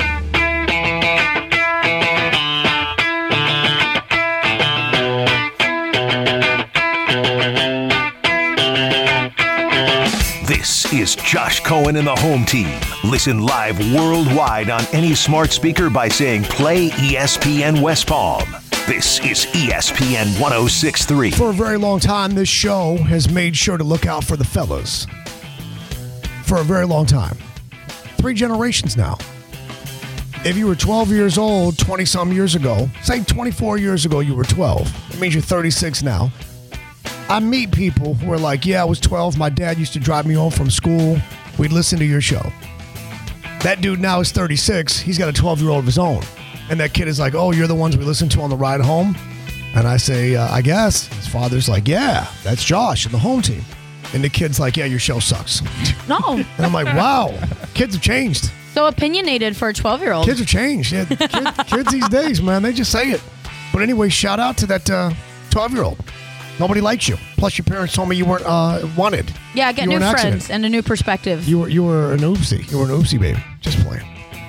Speaker 1: This is Josh Cohen and the home team. Listen live worldwide on any smart speaker by saying play ESPN West Palm. This is ESPN 106.3.
Speaker 4: For a very long time, this show has made sure to look out for the fellas. For a very long time. 3 generations now. If you were 12 years old 20-some years ago, say 24 years ago you were 12. It means you're 36 now. I meet people who are like, yeah, I was 12. My dad used to drive me home from school. We'd listen to your show. That dude now is 36. He's got a 12-year-old of his own. And that kid is like, oh, you're the ones we listen to on the ride home? And I say, I guess. His father's like, yeah, that's Josh and the home team. And the kid's like, yeah, your show sucks.
Speaker 5: No.
Speaker 4: And I'm like, wow, kids have changed.
Speaker 5: So opinionated for a 12-year-old.
Speaker 4: Kids have changed. Yeah, kids these days, man, they just say it. But anyway, shout out to that 12-year-old. Nobody likes you. Plus, your parents told me you weren't wanted.
Speaker 5: Yeah, get new friends and a new perspective.
Speaker 4: You were an oopsie. You were an oopsie, baby. Just playing.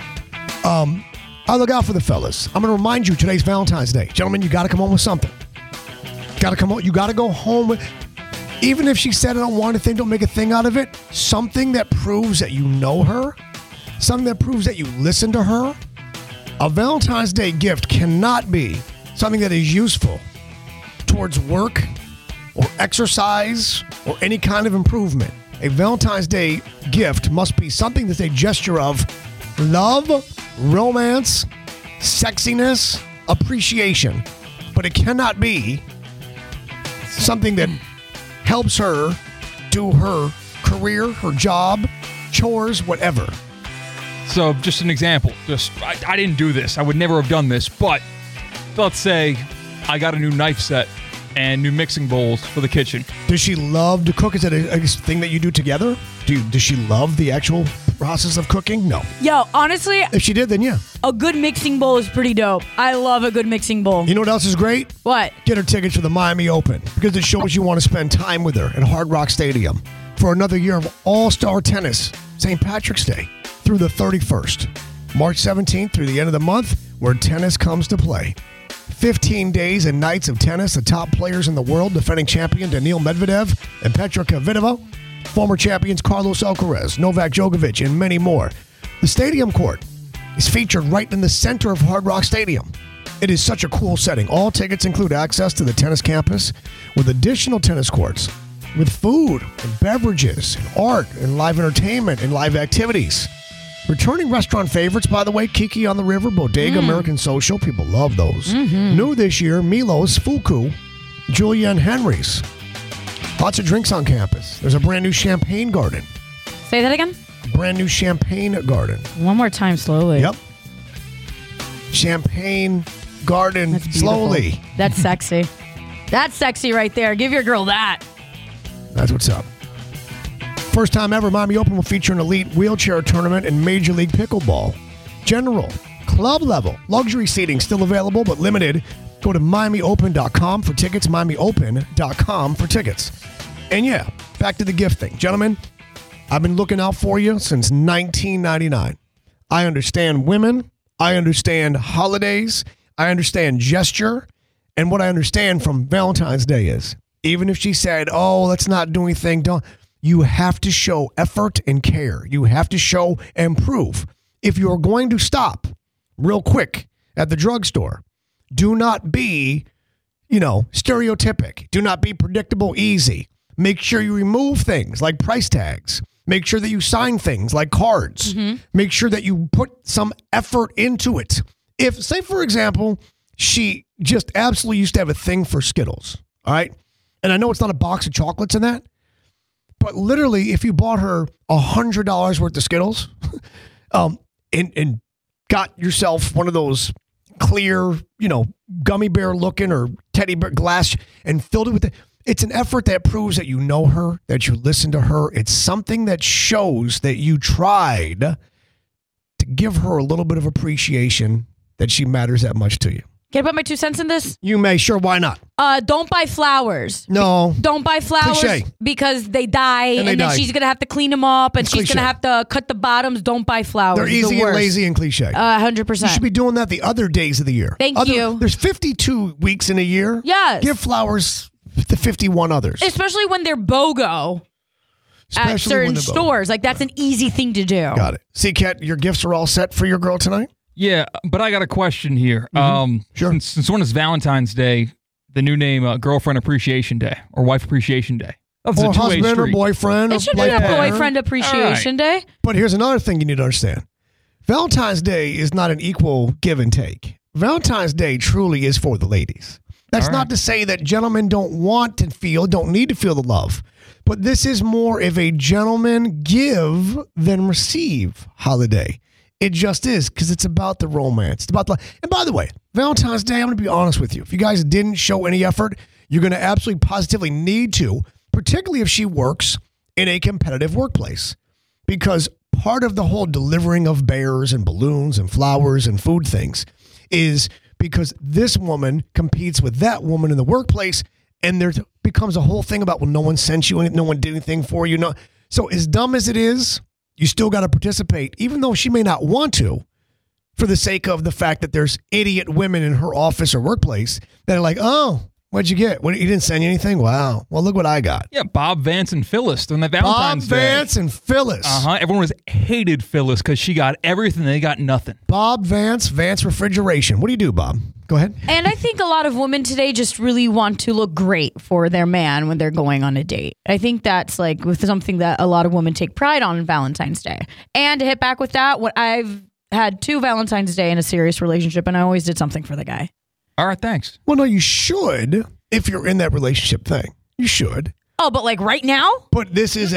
Speaker 4: I look out for the fellas. I'm going to remind you, today's Valentine's Day. Gentlemen, you got to come home with something. Got to come home. You got to go home with, even if she said I don't want anything, don't make a thing out of it. Something that proves that you know her. Something that proves that you listen to her. A Valentine's Day gift cannot be something that is useful towards work or exercise or any kind of improvement. A Valentine's Day gift must be something that's a gesture of love, romance, sexiness, appreciation. But it cannot be something that helps her do her career, her job, chores, whatever.
Speaker 6: So just an example. I didn't do this. I would never have done this. But let's say I got a new knife set and new mixing bowls for the kitchen.
Speaker 4: Does she love to cook? Is that a thing that you do together? Does she love the actual process of cooking? No.
Speaker 5: Yo, honestly,
Speaker 4: if she did, then yeah.
Speaker 5: A good mixing bowl is pretty dope. I love a good mixing bowl.
Speaker 4: You know what else is great?
Speaker 5: What?
Speaker 4: Get her tickets for the Miami Open because it shows you want to spend time with her at Hard Rock Stadium for another year of all-star tennis, St. Patrick's Day through the 31st. March 17th through the end of the month, where tennis comes to play. 15 days and nights of tennis, the top players in the world, defending champion Daniil Medvedev and Petra Kvitova, former champions Carlos Alcaraz, Novak Djokovic, and many more. The stadium court is featured right in the center of Hard Rock Stadium. It is such a cool setting. All tickets include access to the tennis campus with additional tennis courts, with food and beverages, and art and live entertainment and live activities. Returning restaurant favorites, by the way, Kiki on the River, Bodega, American Social. People love those. New this year, Milo's, Fuku, Julia and Henry's. Lots of drinks on campus. There's a brand new champagne garden.
Speaker 5: Say that again?
Speaker 4: Brand new champagne garden.
Speaker 5: One more time slowly.
Speaker 4: Yep. Champagne garden slowly.
Speaker 5: That's sexy. That's sexy right there. Give your girl that.
Speaker 4: That's what's up. First time ever, Miami Open will feature an elite wheelchair tournament and Major League Pickleball. General, club level, luxury seating still available but limited. Go to MiamiOpen.com for tickets, MiamiOpen.com for tickets. And yeah, back to the gift thing. Gentlemen, I've been looking out for you since 1999. I understand women. I understand holidays. I understand gesture. And what I understand from Valentine's Day is, even if she said, oh, let's not do anything, you have to show effort and care. You have to show and prove. If you're going to stop real quick at the drugstore, do not be, stereotypic. Do not be predictable, easy. Make sure you remove things like price tags. Make sure that you sign things like cards. Make sure that you put some effort into it. If, say, for example, she just absolutely used to have a thing for Skittles, all right? And I know it's not a box of chocolates in that, but literally, if you bought her $100 worth of Skittles and got yourself one of those clear, gummy bear looking or teddy bear glass and filled it with it's an effort that proves that you know her, that you listen to her. It's something that shows that you tried to give her a little bit of appreciation that she matters that much to you.
Speaker 5: Can I put my 2 cents in this?
Speaker 4: You may. Sure, why not?
Speaker 5: Don't buy flowers.
Speaker 4: No.
Speaker 5: Don't buy flowers
Speaker 4: Cliché.
Speaker 5: Because they die and then she's going to have to clean them up and she's going to have to cut the bottoms. Don't buy flowers.
Speaker 4: They're easy and lazy and cliche.
Speaker 5: 100%.
Speaker 4: You should be doing that the other days of the year.
Speaker 5: Thank you.
Speaker 4: There's 52 weeks in a year.
Speaker 5: Yes.
Speaker 4: Give flowers to 51 others.
Speaker 5: Especially when they're BOGO. At certain stores. Like, that's an easy thing to do.
Speaker 4: Got it. C-Cat, your gifts are all set for your girl tonight?
Speaker 6: Yeah, but I got a question here.
Speaker 4: Sure.
Speaker 6: Since when is Valentine's Day the new name Girlfriend Appreciation Day or Wife Appreciation Day? That's
Speaker 4: or husband or boyfriend.
Speaker 5: It should be a Boyfriend Appreciation Day.
Speaker 4: But here's another thing you need to understand. Valentine's Day is not an equal give and take. Valentine's Day truly is for the ladies. That's not to say that gentlemen don't need to feel the love. But this is more of a gentleman give than receive holiday. It just is, because it's about the romance. It's about the, and by the way, Valentine's Day, I'm going to be honest with you. If you guys didn't show any effort, you're going to absolutely positively need to, particularly if she works in a competitive workplace. Because part of the whole delivering of bears and balloons and flowers and food things is because this woman competes with that woman in the workplace, and there becomes a whole thing about, well, no one sent you anything, no one did anything for you. No. So as dumb as it is, you still got to participate, even though she may not want to, for the sake of the fact that there's idiot women in her office or workplace that are like, oh, what'd you get? You didn't send you anything? Wow. Well, look what I got.
Speaker 6: Yeah, Bob Vance and Phyllis on the Valentine's Day.
Speaker 4: Bob Vance and Phyllis.
Speaker 6: Everyone hated Phyllis because she got everything. They got nothing.
Speaker 4: Bob Vance, Vance Refrigeration. What do you do, Bob? Go ahead.
Speaker 5: And I think a lot of women today just really want to look great for their man when they're going on a date. I think that's like with something that a lot of women take pride on Valentine's Day. And to hit back with that, I've had 2 Valentine's Day in a serious relationship, and I always did something for the guy.
Speaker 6: All right, thanks.
Speaker 4: Well, no, you should if you're in that relationship thing. You should.
Speaker 5: Oh, but like right now?
Speaker 4: But this is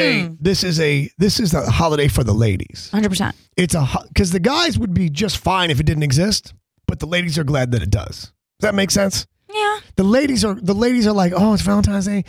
Speaker 4: a holiday for the ladies.
Speaker 5: 100%.
Speaker 4: It's because the guys would be just fine if it didn't exist, but the ladies are glad that it does. Does that make sense?
Speaker 5: Yeah.
Speaker 4: The ladies are like, oh, it's Valentine's Day.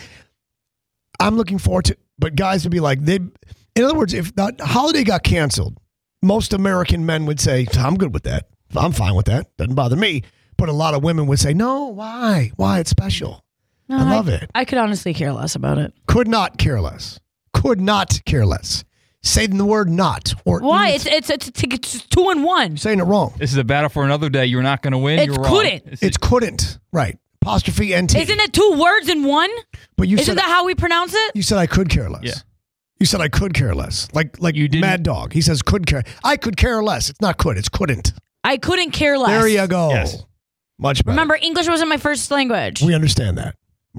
Speaker 4: I'm looking forward to, but guys would be like, in other words, if that holiday got canceled, most American men would say, I'm good with that. I'm fine with that. Doesn't bother me. But a lot of women would say, no, why? Why? It's special. No, I love it.
Speaker 5: I could honestly care less about it.
Speaker 4: Could not care less. Could not care less. Saying the word not. Or
Speaker 5: why? It's 2 in 1.
Speaker 4: Saying it wrong.
Speaker 6: This is a battle for another day. You're not going to win.
Speaker 5: You're
Speaker 6: couldn't.
Speaker 5: Wrong.
Speaker 4: It's couldn't. Right. Apostrophe NT.
Speaker 5: Isn't it 2 words in 1?
Speaker 4: But
Speaker 5: Isn't that how we pronounce it?
Speaker 4: You said I could care less.
Speaker 6: Yeah.
Speaker 4: You said I could care less. Like you did. Mad Dog. He says could care. I could care less. It's not could. It's couldn't.
Speaker 5: I couldn't care less.
Speaker 4: There you go.
Speaker 6: Yes.
Speaker 4: Much better.
Speaker 5: Remember, English wasn't my first language.
Speaker 4: We understand that.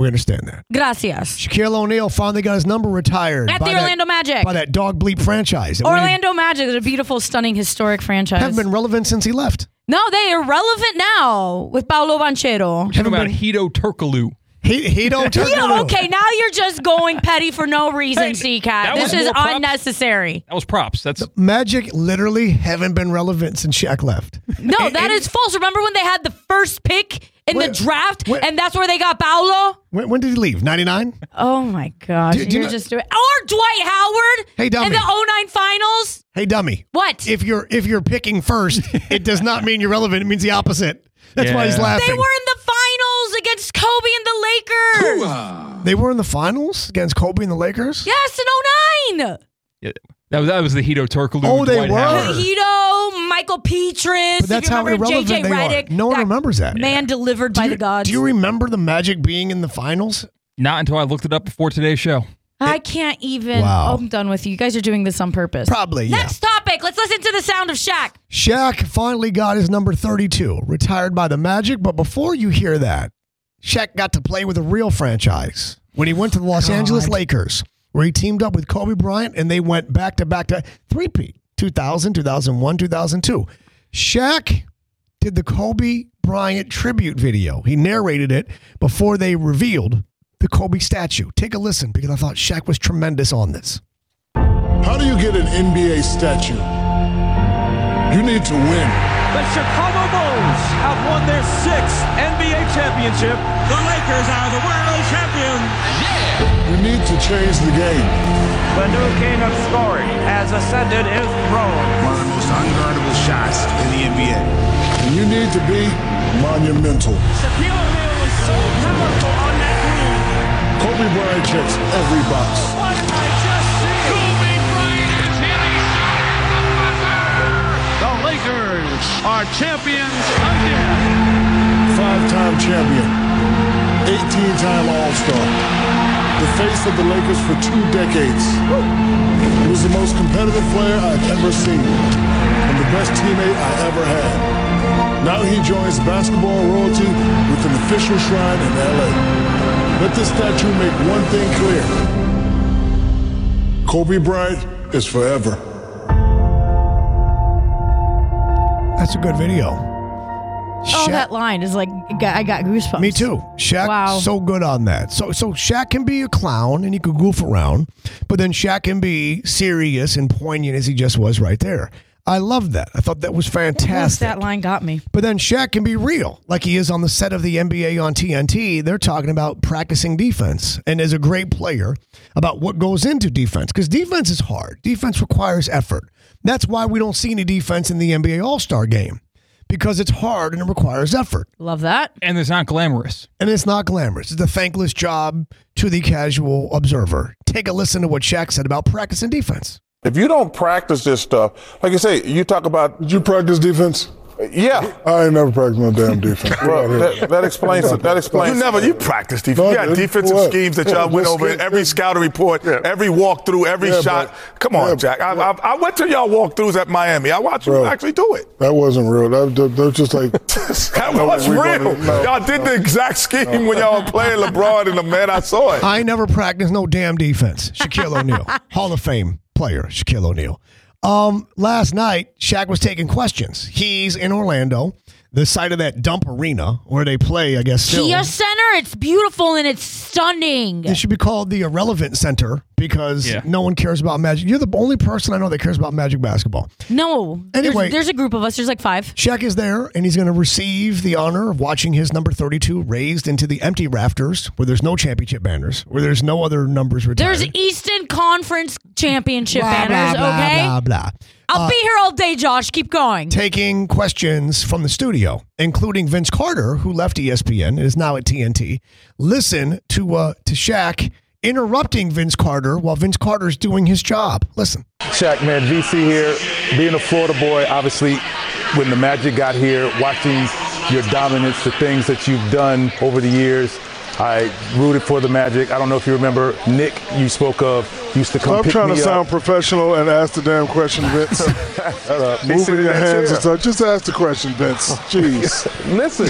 Speaker 5: Gracias.
Speaker 4: Shaquille O'Neal finally got his number retired.
Speaker 5: At the Orlando Magic.
Speaker 4: By that dog bleep franchise.
Speaker 5: Orlando Magic is a beautiful, stunning, historic franchise.
Speaker 4: Haven't been relevant since he left.
Speaker 5: No, they are relevant now with Paolo Banchero.
Speaker 6: Talking about Hedo Turkoglu.
Speaker 4: Hedo Turkoglu.
Speaker 5: Okay, now you're just going petty for no reason, C-Cat. This is unnecessary.
Speaker 6: That was props.
Speaker 4: The Magic literally haven't been relevant since Shaq left.
Speaker 5: No, that is false. Remember when they had the first pick in the draft, and that's where they got Paolo?
Speaker 4: When did he leave? 99?
Speaker 5: Oh, my gosh. You're just doing... Or Dwight Howard
Speaker 4: in
Speaker 5: the 09 finals.
Speaker 4: Hey, dummy.
Speaker 5: What?
Speaker 4: If you're picking first, it does not mean you're relevant. It means the opposite. That's why he's laughing.
Speaker 5: They were in the finals against Kobe and the Lakers.
Speaker 4: They were in the finals against Kobe and the Lakers?
Speaker 5: Yes, in 09.
Speaker 6: Yeah, that was the Hedo Turkoglu.
Speaker 4: Oh, they
Speaker 6: Dwight
Speaker 4: were.
Speaker 6: Howard.
Speaker 5: Hedo, Michael Petrus.
Speaker 4: But that's how irrelevant
Speaker 5: JJ
Speaker 4: they
Speaker 5: Redick,
Speaker 4: are. No one remembers that.
Speaker 5: Man delivered by the gods.
Speaker 4: Do you remember the Magic being in the finals?
Speaker 6: Not until I looked it up before today's show.
Speaker 5: I can't even.
Speaker 4: Wow.
Speaker 5: Oh, I'm done with you. You guys are doing this on purpose.
Speaker 4: Probably, yeah.
Speaker 5: Next topic. Let's listen to the sound of Shaq.
Speaker 4: Shaq finally got his number 32, retired by the Magic. But before you hear that, Shaq got to play with a real franchise when he went to the Los Angeles Lakers, where he teamed up with Kobe Bryant, and they went back-to-back to three-peat, 2000, 2001, 2002. Shaq did the Kobe Bryant tribute video. He narrated it before they revealed the Kobe statue. Take a listen, because I thought Shaq was tremendous on this.
Speaker 13: How do you get an NBA statue? You need to win.
Speaker 14: The Chicago Bulls Lakers have won their 6th NBA championship. The Lakers are the world champions.
Speaker 13: You need to change the game.
Speaker 14: The new king of scoring has ascended his throne.
Speaker 15: One of the most unguardable shots in the NBA.
Speaker 13: And you need to be monumental.
Speaker 14: Shaquille O'Neal was so powerful on that move.
Speaker 13: Kobe Bryant checks every box.
Speaker 14: What did I just see? Kobe Bryant is hitting from the buzzer. The Lakers are champions again.
Speaker 13: 5-time champion. 18-time All-Star. The face of the Lakers for 2 decades. He was the most competitive player I've ever seen and the best teammate I ever had. Now he joins basketball royalty with an official shrine in LA. Let this statue make one thing clear. Kobe Bryant is forever.
Speaker 4: That's a good video.
Speaker 5: Oh, that line is like, I got goosebumps.
Speaker 4: Me too. Shaq, so good on that. So Shaq can be a clown and he could goof around, but then Shaq can be serious and poignant as he just was right there. I loved that. I thought that was fantastic.
Speaker 5: That line got me.
Speaker 4: But then Shaq can be real, like he is on the set of the NBA on TNT. They're talking about practicing defense and as a great player about what goes into defense, because defense is hard. Defense requires effort. That's why we don't see any defense in the NBA All-Star game. Because it's hard and it requires effort.
Speaker 5: Love that.
Speaker 6: And it's not glamorous.
Speaker 4: It's a thankless job to the casual observer. Take a listen to what Shaq said about practicing defense.
Speaker 13: If you don't practice this stuff, like you say, you talk about... Did you practice defense? Yeah. I ain't never practiced no damn defense. Well, that explains it. That explains
Speaker 12: You practice defense. You got defensive schemes that y'all went over in every scouting report, every walkthrough, every shot. Come on, Jack. I went to y'all walkthroughs at Miami. I watched you actually do it.
Speaker 13: That wasn't real. That was just like...
Speaker 12: That was real. Y'all did the exact scheme when y'all were playing LeBron and the man. I saw it.
Speaker 4: I never practiced no damn defense. Shaquille O'Neal. Hall of Fame player, Shaquille O'Neal. Last night, Shaq was taking questions. He's in Orlando, the site of that dump arena where they play, I guess, still.
Speaker 5: Kia Center, it's beautiful and it's stunning.
Speaker 4: It should be called the Irrelevant Center because no one cares about Magic. You're the only person I know that cares about Magic basketball.
Speaker 5: No.
Speaker 4: Anyway.
Speaker 5: There's a group of us. There's like 5.
Speaker 4: Shaq is there, and he's going to receive the honor of watching his number 32 raised into the empty rafters where there's no championship banners, where there's no other numbers retired.
Speaker 5: There's Eastern Conference championship banners, okay?
Speaker 4: Blah, blah.
Speaker 5: I'll be here all day, Josh. Keep going.
Speaker 4: Taking questions from the studio, including Vince Carter, who left ESPN and is now at TNT. Listen to Shaq interrupting Vince Carter while Vince Carter's doing his job. Listen.
Speaker 16: Shaq, man, VC here, being a Florida boy, obviously, when the Magic got here, watching your dominance, the things that you've done over the years, I rooted for the Magic. I don't know if you remember, Nick, you spoke of, used to come pick me up.
Speaker 13: Stop trying to sound professional and ask the damn question, Vince. Moving your hands and stuff. Just ask the question, Vince. Jeez.
Speaker 16: Listen,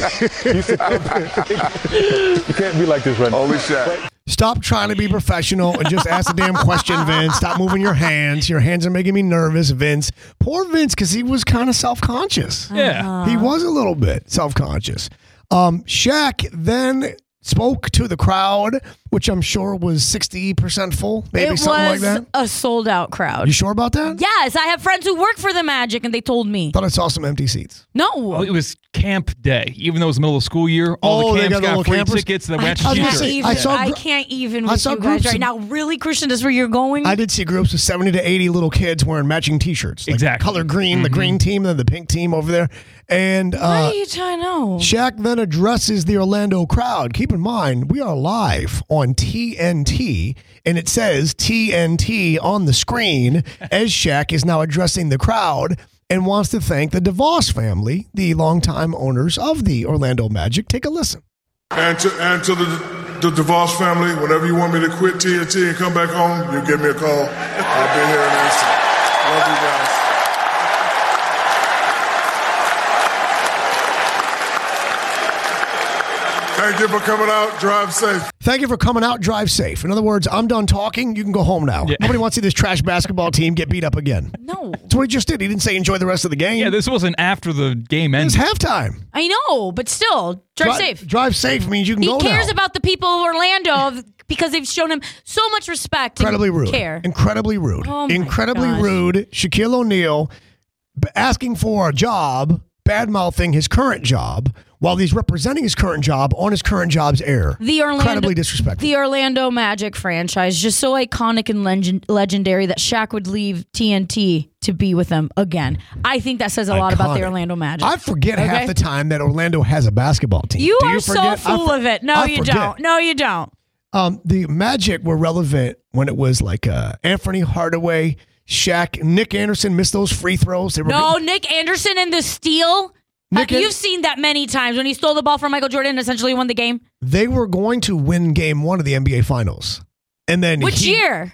Speaker 16: you can't be like this right now.
Speaker 12: Holy shit.
Speaker 4: Stop trying to be professional and just ask the damn question, Vince. Stop moving your hands. Your hands are making me nervous, Vince. Poor Vince, because he was kind of self-conscious.
Speaker 6: Yeah.
Speaker 4: He was a little bit self-conscious. Shaq then spoke to the crowd, which I'm sure was 60% full, maybe something like that.
Speaker 5: It was a sold-out crowd.
Speaker 4: You sure about that?
Speaker 5: Yes, I have friends who work for the Magic, and they told me.
Speaker 4: Thought I saw some empty seats.
Speaker 5: No.
Speaker 6: Well, it was camp day. Even though it was the middle of school year, all the camps got free tickets. The
Speaker 5: I can't even with you guys right now. Really, Christian, this is where you're going?
Speaker 4: I did see groups of 70 to 80 little kids wearing matching T-shirts. Like
Speaker 6: exactly.
Speaker 4: Color green, the green team, and the pink team over there. And
Speaker 5: what are you trying to know?
Speaker 4: Shaq then addresses the Orlando crowd. Keep in mind, we are live on TNT, and it says TNT on the screen as Shaq is now addressing the crowd and wants to thank the DeVos family, the longtime owners of the Orlando Magic. Take a listen.
Speaker 13: And to the DeVos family, whenever you want me to quit TNT and come back home, you give me a call. I'll be here in an instant. Love you guys. Thank you for coming out. Drive safe.
Speaker 4: Thank you for coming out. Drive safe. In other words, I'm done talking. You can go home now. Yeah. Nobody wants to see this trash basketball team get beat up again.
Speaker 5: No.
Speaker 4: That's what he just did. He didn't say enjoy the rest of the game.
Speaker 6: Yeah, this wasn't after the game ended.
Speaker 4: It was halftime.
Speaker 5: I know, but still, drive safe.
Speaker 4: Drive safe means you can go now.
Speaker 5: He cares about the people of Orlando because they've shown him so much respect
Speaker 4: Incredibly
Speaker 5: and
Speaker 4: rude.
Speaker 5: care.
Speaker 4: Incredibly rude.
Speaker 5: Oh
Speaker 4: Incredibly rude. Shaquille O'Neal asking for a job bad-mouthing his current job while he's representing his current job on his current job's air. Incredibly disrespectful.
Speaker 5: The Orlando Magic franchise, just so iconic and legendary that Shaq would leave TNT to be with them again. I think that says a lot about the Orlando Magic.
Speaker 4: I forget half the time that Orlando has a basketball team.
Speaker 5: You are so full of it. No, you don't. No, you don't.
Speaker 4: The Magic were relevant when it was like Anthony Hardaway, Shaq, Nick Anderson missed those free throws.
Speaker 5: Nick Anderson in the steal. You've seen that many times when he stole the ball from Michael Jordan and essentially won the game.
Speaker 4: They were going to win game 1 of the NBA Finals. And then
Speaker 5: Which year?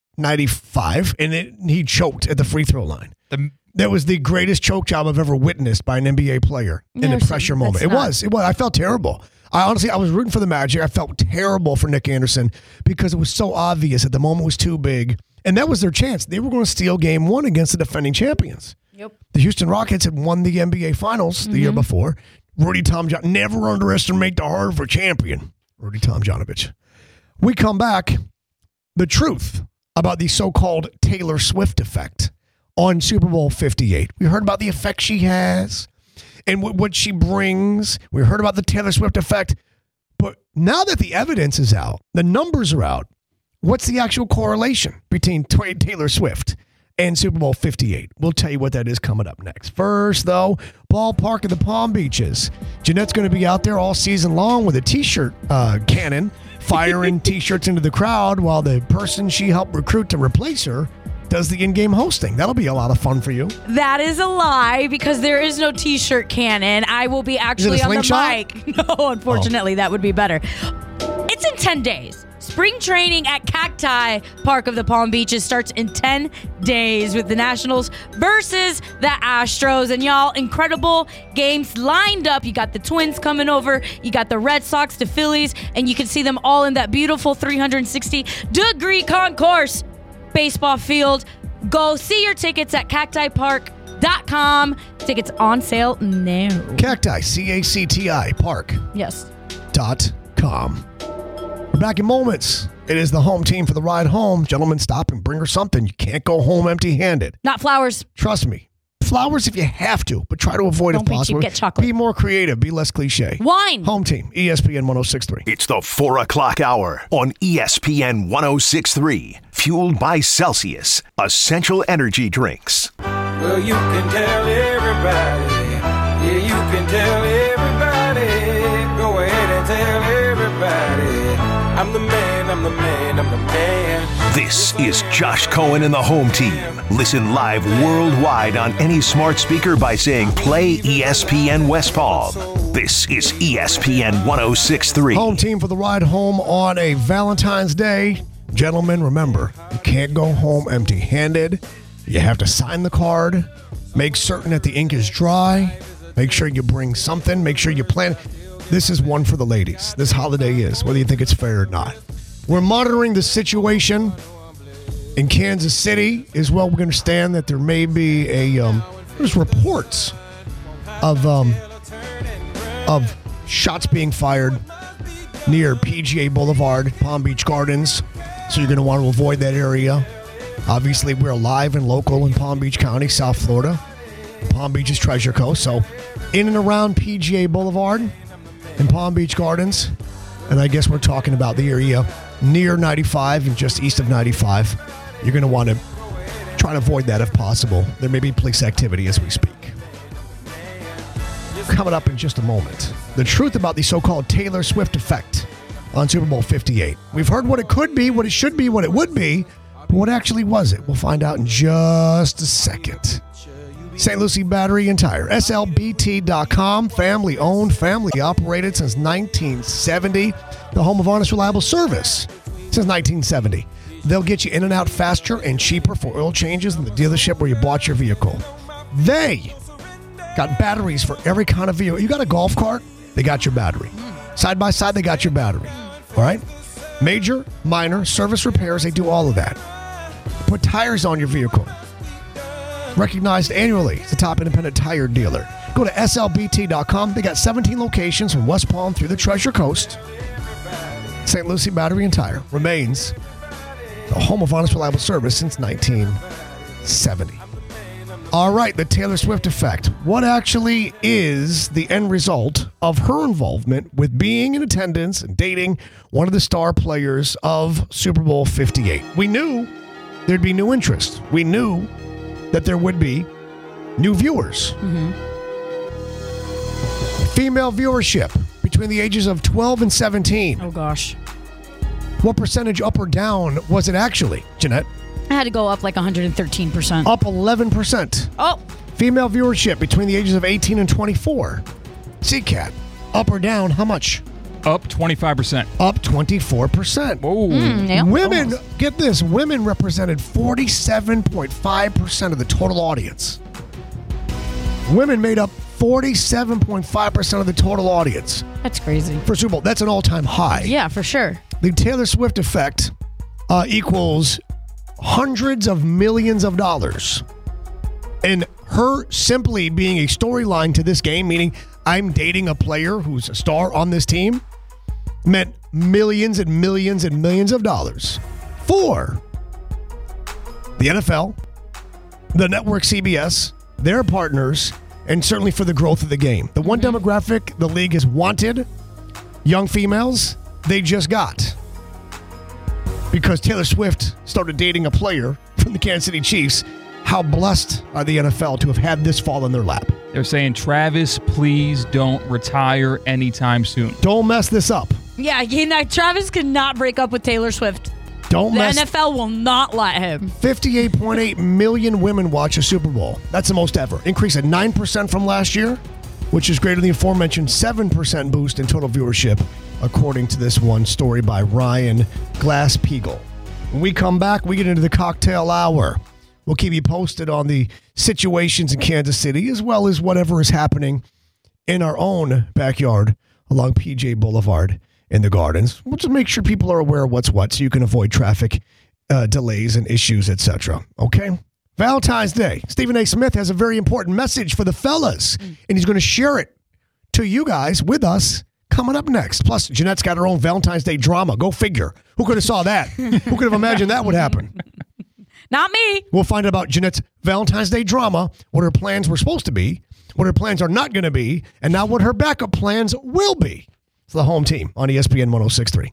Speaker 4: 95. And he choked at the free throw line. That was the greatest choke job I've ever witnessed by an NBA player in a pressure moment. It was. I felt terrible. I was rooting for the Magic. I felt terrible for Nick Anderson because it was so obvious that the moment was too big. And that was their chance. They were going to steal game 1 against the defending champions.
Speaker 5: Yep.
Speaker 4: The Houston Rockets had won the NBA Finals the year before. Rudy Tomjanovich, never underestimate the heart of a champion. Rudy Tomjanovich. We come back. The truth about the so-called Taylor Swift effect on Super Bowl 58. We heard about the effect she has and what she brings. We heard about the Taylor Swift effect. But now that the evidence is out, the numbers are out, what's the actual correlation between Taylor Swift and Super Bowl 58? We'll tell you what that is coming up next. First, though, ballpark of the Palm Beaches. Jeanette's going to be out there all season long with a T-shirt cannon, firing T-shirts into the crowd while the person she helped recruit to replace her does the in-game hosting. That'll be a lot of fun for you.
Speaker 5: That is a lie because there is no T-shirt cannon. I will be actually on the mic. No, unfortunately, that would be better. It's in 10 days. Spring training at Cacti Park of the Palm Beaches starts in 10 days with the Nationals versus the Astros. And y'all, incredible games lined up. You got the Twins coming over. You got the Red Sox, the Phillies, and you can see them all in that beautiful 360-degree concourse baseball field. Go see your tickets at cactipark.com. Tickets on sale now.
Speaker 4: Cacti, C-A-C-T-I, park.
Speaker 5: Yes.
Speaker 4: .com. We're back in moments. It is the home team for the ride home. Gentlemen, stop and bring her something. You can't go home empty-handed.
Speaker 5: Not flowers.
Speaker 4: Trust me. Flowers if you have to, but try to avoid if possible.
Speaker 5: Get chocolate.
Speaker 4: Be more creative. Be less cliche.
Speaker 5: Wine.
Speaker 4: Home team, ESPN 106.3.
Speaker 1: It's the 4 o'clock hour on ESPN 106.3. Fueled by Celsius, essential energy drinks.
Speaker 17: Well, you can tell everybody. Yeah, you can tell everybody. Go ahead and tell everybody. I'm the man, I'm the man, I'm the man.
Speaker 1: This is Josh Cohen and the home team. Listen live worldwide on any smart speaker by saying play ESPN West Palm. This is ESPN 106.3.
Speaker 4: Home team for the ride home on a Valentine's Day. Gentlemen, remember, you can't go home empty-handed. You have to sign the card. Make certain that the ink is dry. Make sure you bring something. Make sure you plan. This is one for the ladies. This holiday is, whether you think it's fair or not. We're monitoring the situation in Kansas City as well. We understand that there may be there's reports of shots being fired near PGA Boulevard, Palm Beach Gardens. So you're going to want to avoid that area. Obviously, we're live and local in Palm Beach County, South Florida. Palm Beach is Treasure Coast. So in and around PGA Boulevard and Palm Beach Gardens. And I guess we're talking about the area near 95 and just east of 95. You're going to want to try to avoid that if possible. There may be police activity as we speak. Coming up in just a moment, the truth about the so-called Taylor Swift effect on Super Bowl 58. We've heard what it could be, what it should be, what it would be, but what actually was it? We'll find out in just a second. St. Lucie Battery and Tire, SLBT.com, family-owned, family-operated since 1970. The home of honest, reliable service since 1970. They'll get you in and out faster and cheaper for oil changes than the dealership where you bought your vehicle. They got batteries for every kind of vehicle. You got a golf cart? They got your battery. Side by side, they got your battery. All right? Major, minor, service repairs, they do all of that. Put tires on your vehicle. Recognized annually as the top independent tire dealer. Go to SLBT.com. They got 17 locations from West Palm through the Treasure Coast. St. Lucie Battery and Tire remains the home of honest, reliable service since 1970. All right, the Taylor Swift effect. What actually is the end result of her involvement with being in attendance and dating one of the star players of Super Bowl 58? We knew there'd be new interest. We knew that there would be new viewers.
Speaker 5: Mm-hmm.
Speaker 4: Female viewership between the ages of 12 and 17.
Speaker 5: Oh, gosh.
Speaker 4: What percentage up or down was it actually, Jeanette?
Speaker 5: I had to go up like 113%.
Speaker 4: Up 11%.
Speaker 5: Oh.
Speaker 4: Female viewership between the ages of 18 and 24. CCAT. Up or down, how much?
Speaker 6: Up 25%.
Speaker 4: Up 24%.
Speaker 6: Whoa.
Speaker 5: Yeah,
Speaker 4: women,
Speaker 5: almost.
Speaker 4: get this, women represented 47.5% of the total audience. Women made up 47.5% of the total audience.
Speaker 5: That's crazy.
Speaker 4: For Super Bowl. That's an all-time high.
Speaker 5: Yeah, for sure.
Speaker 4: The Taylor Swift effect equals hundreds of millions of dollars. And her simply being a storyline to this game, meaning I'm dating a player who's a star on this team, meant millions and millions and millions of dollars for the NFL, the network CBS, their partners, and certainly for the growth of the game. The one demographic the league has wanted, young females, they just got. Because Taylor Swift started dating a player from the Kansas City Chiefs. How blessed are the NFL to have had this fall in their lap?
Speaker 6: They're saying, Travis, please don't retire anytime soon.
Speaker 4: Don't mess this up.
Speaker 5: Yeah, Travis cannot break up with Taylor Swift. The NFL will not let him.
Speaker 4: 58.8 million women watch a Super Bowl. That's the most ever. Increase of 9% from last year, which is greater than the aforementioned 7% boost in total viewership, according to this one story by Ryan Glass-Piegel. When we come back, we get into the cocktail hour. We'll keep you posted on the situations in Kansas City, as well as whatever is happening in our own backyard along PJ Boulevard in the Gardens. We'll just make sure people are aware of what's what so you can avoid traffic delays and issues, etc. Okay? Valentine's Day. Stephen A. Smith has a very important message for the fellas, and he's going to share it to you guys with us coming up next. Plus, Jeanette's got her own Valentine's Day drama. Go figure. Who could have saw that? Who could have imagined that would happen?
Speaker 5: Not me.
Speaker 4: We'll find out about Jeanette's Valentine's Day drama, what her plans were supposed to be, what her plans are not going to be, and now what her backup plans will be. It's the home team on ESPN 106.3.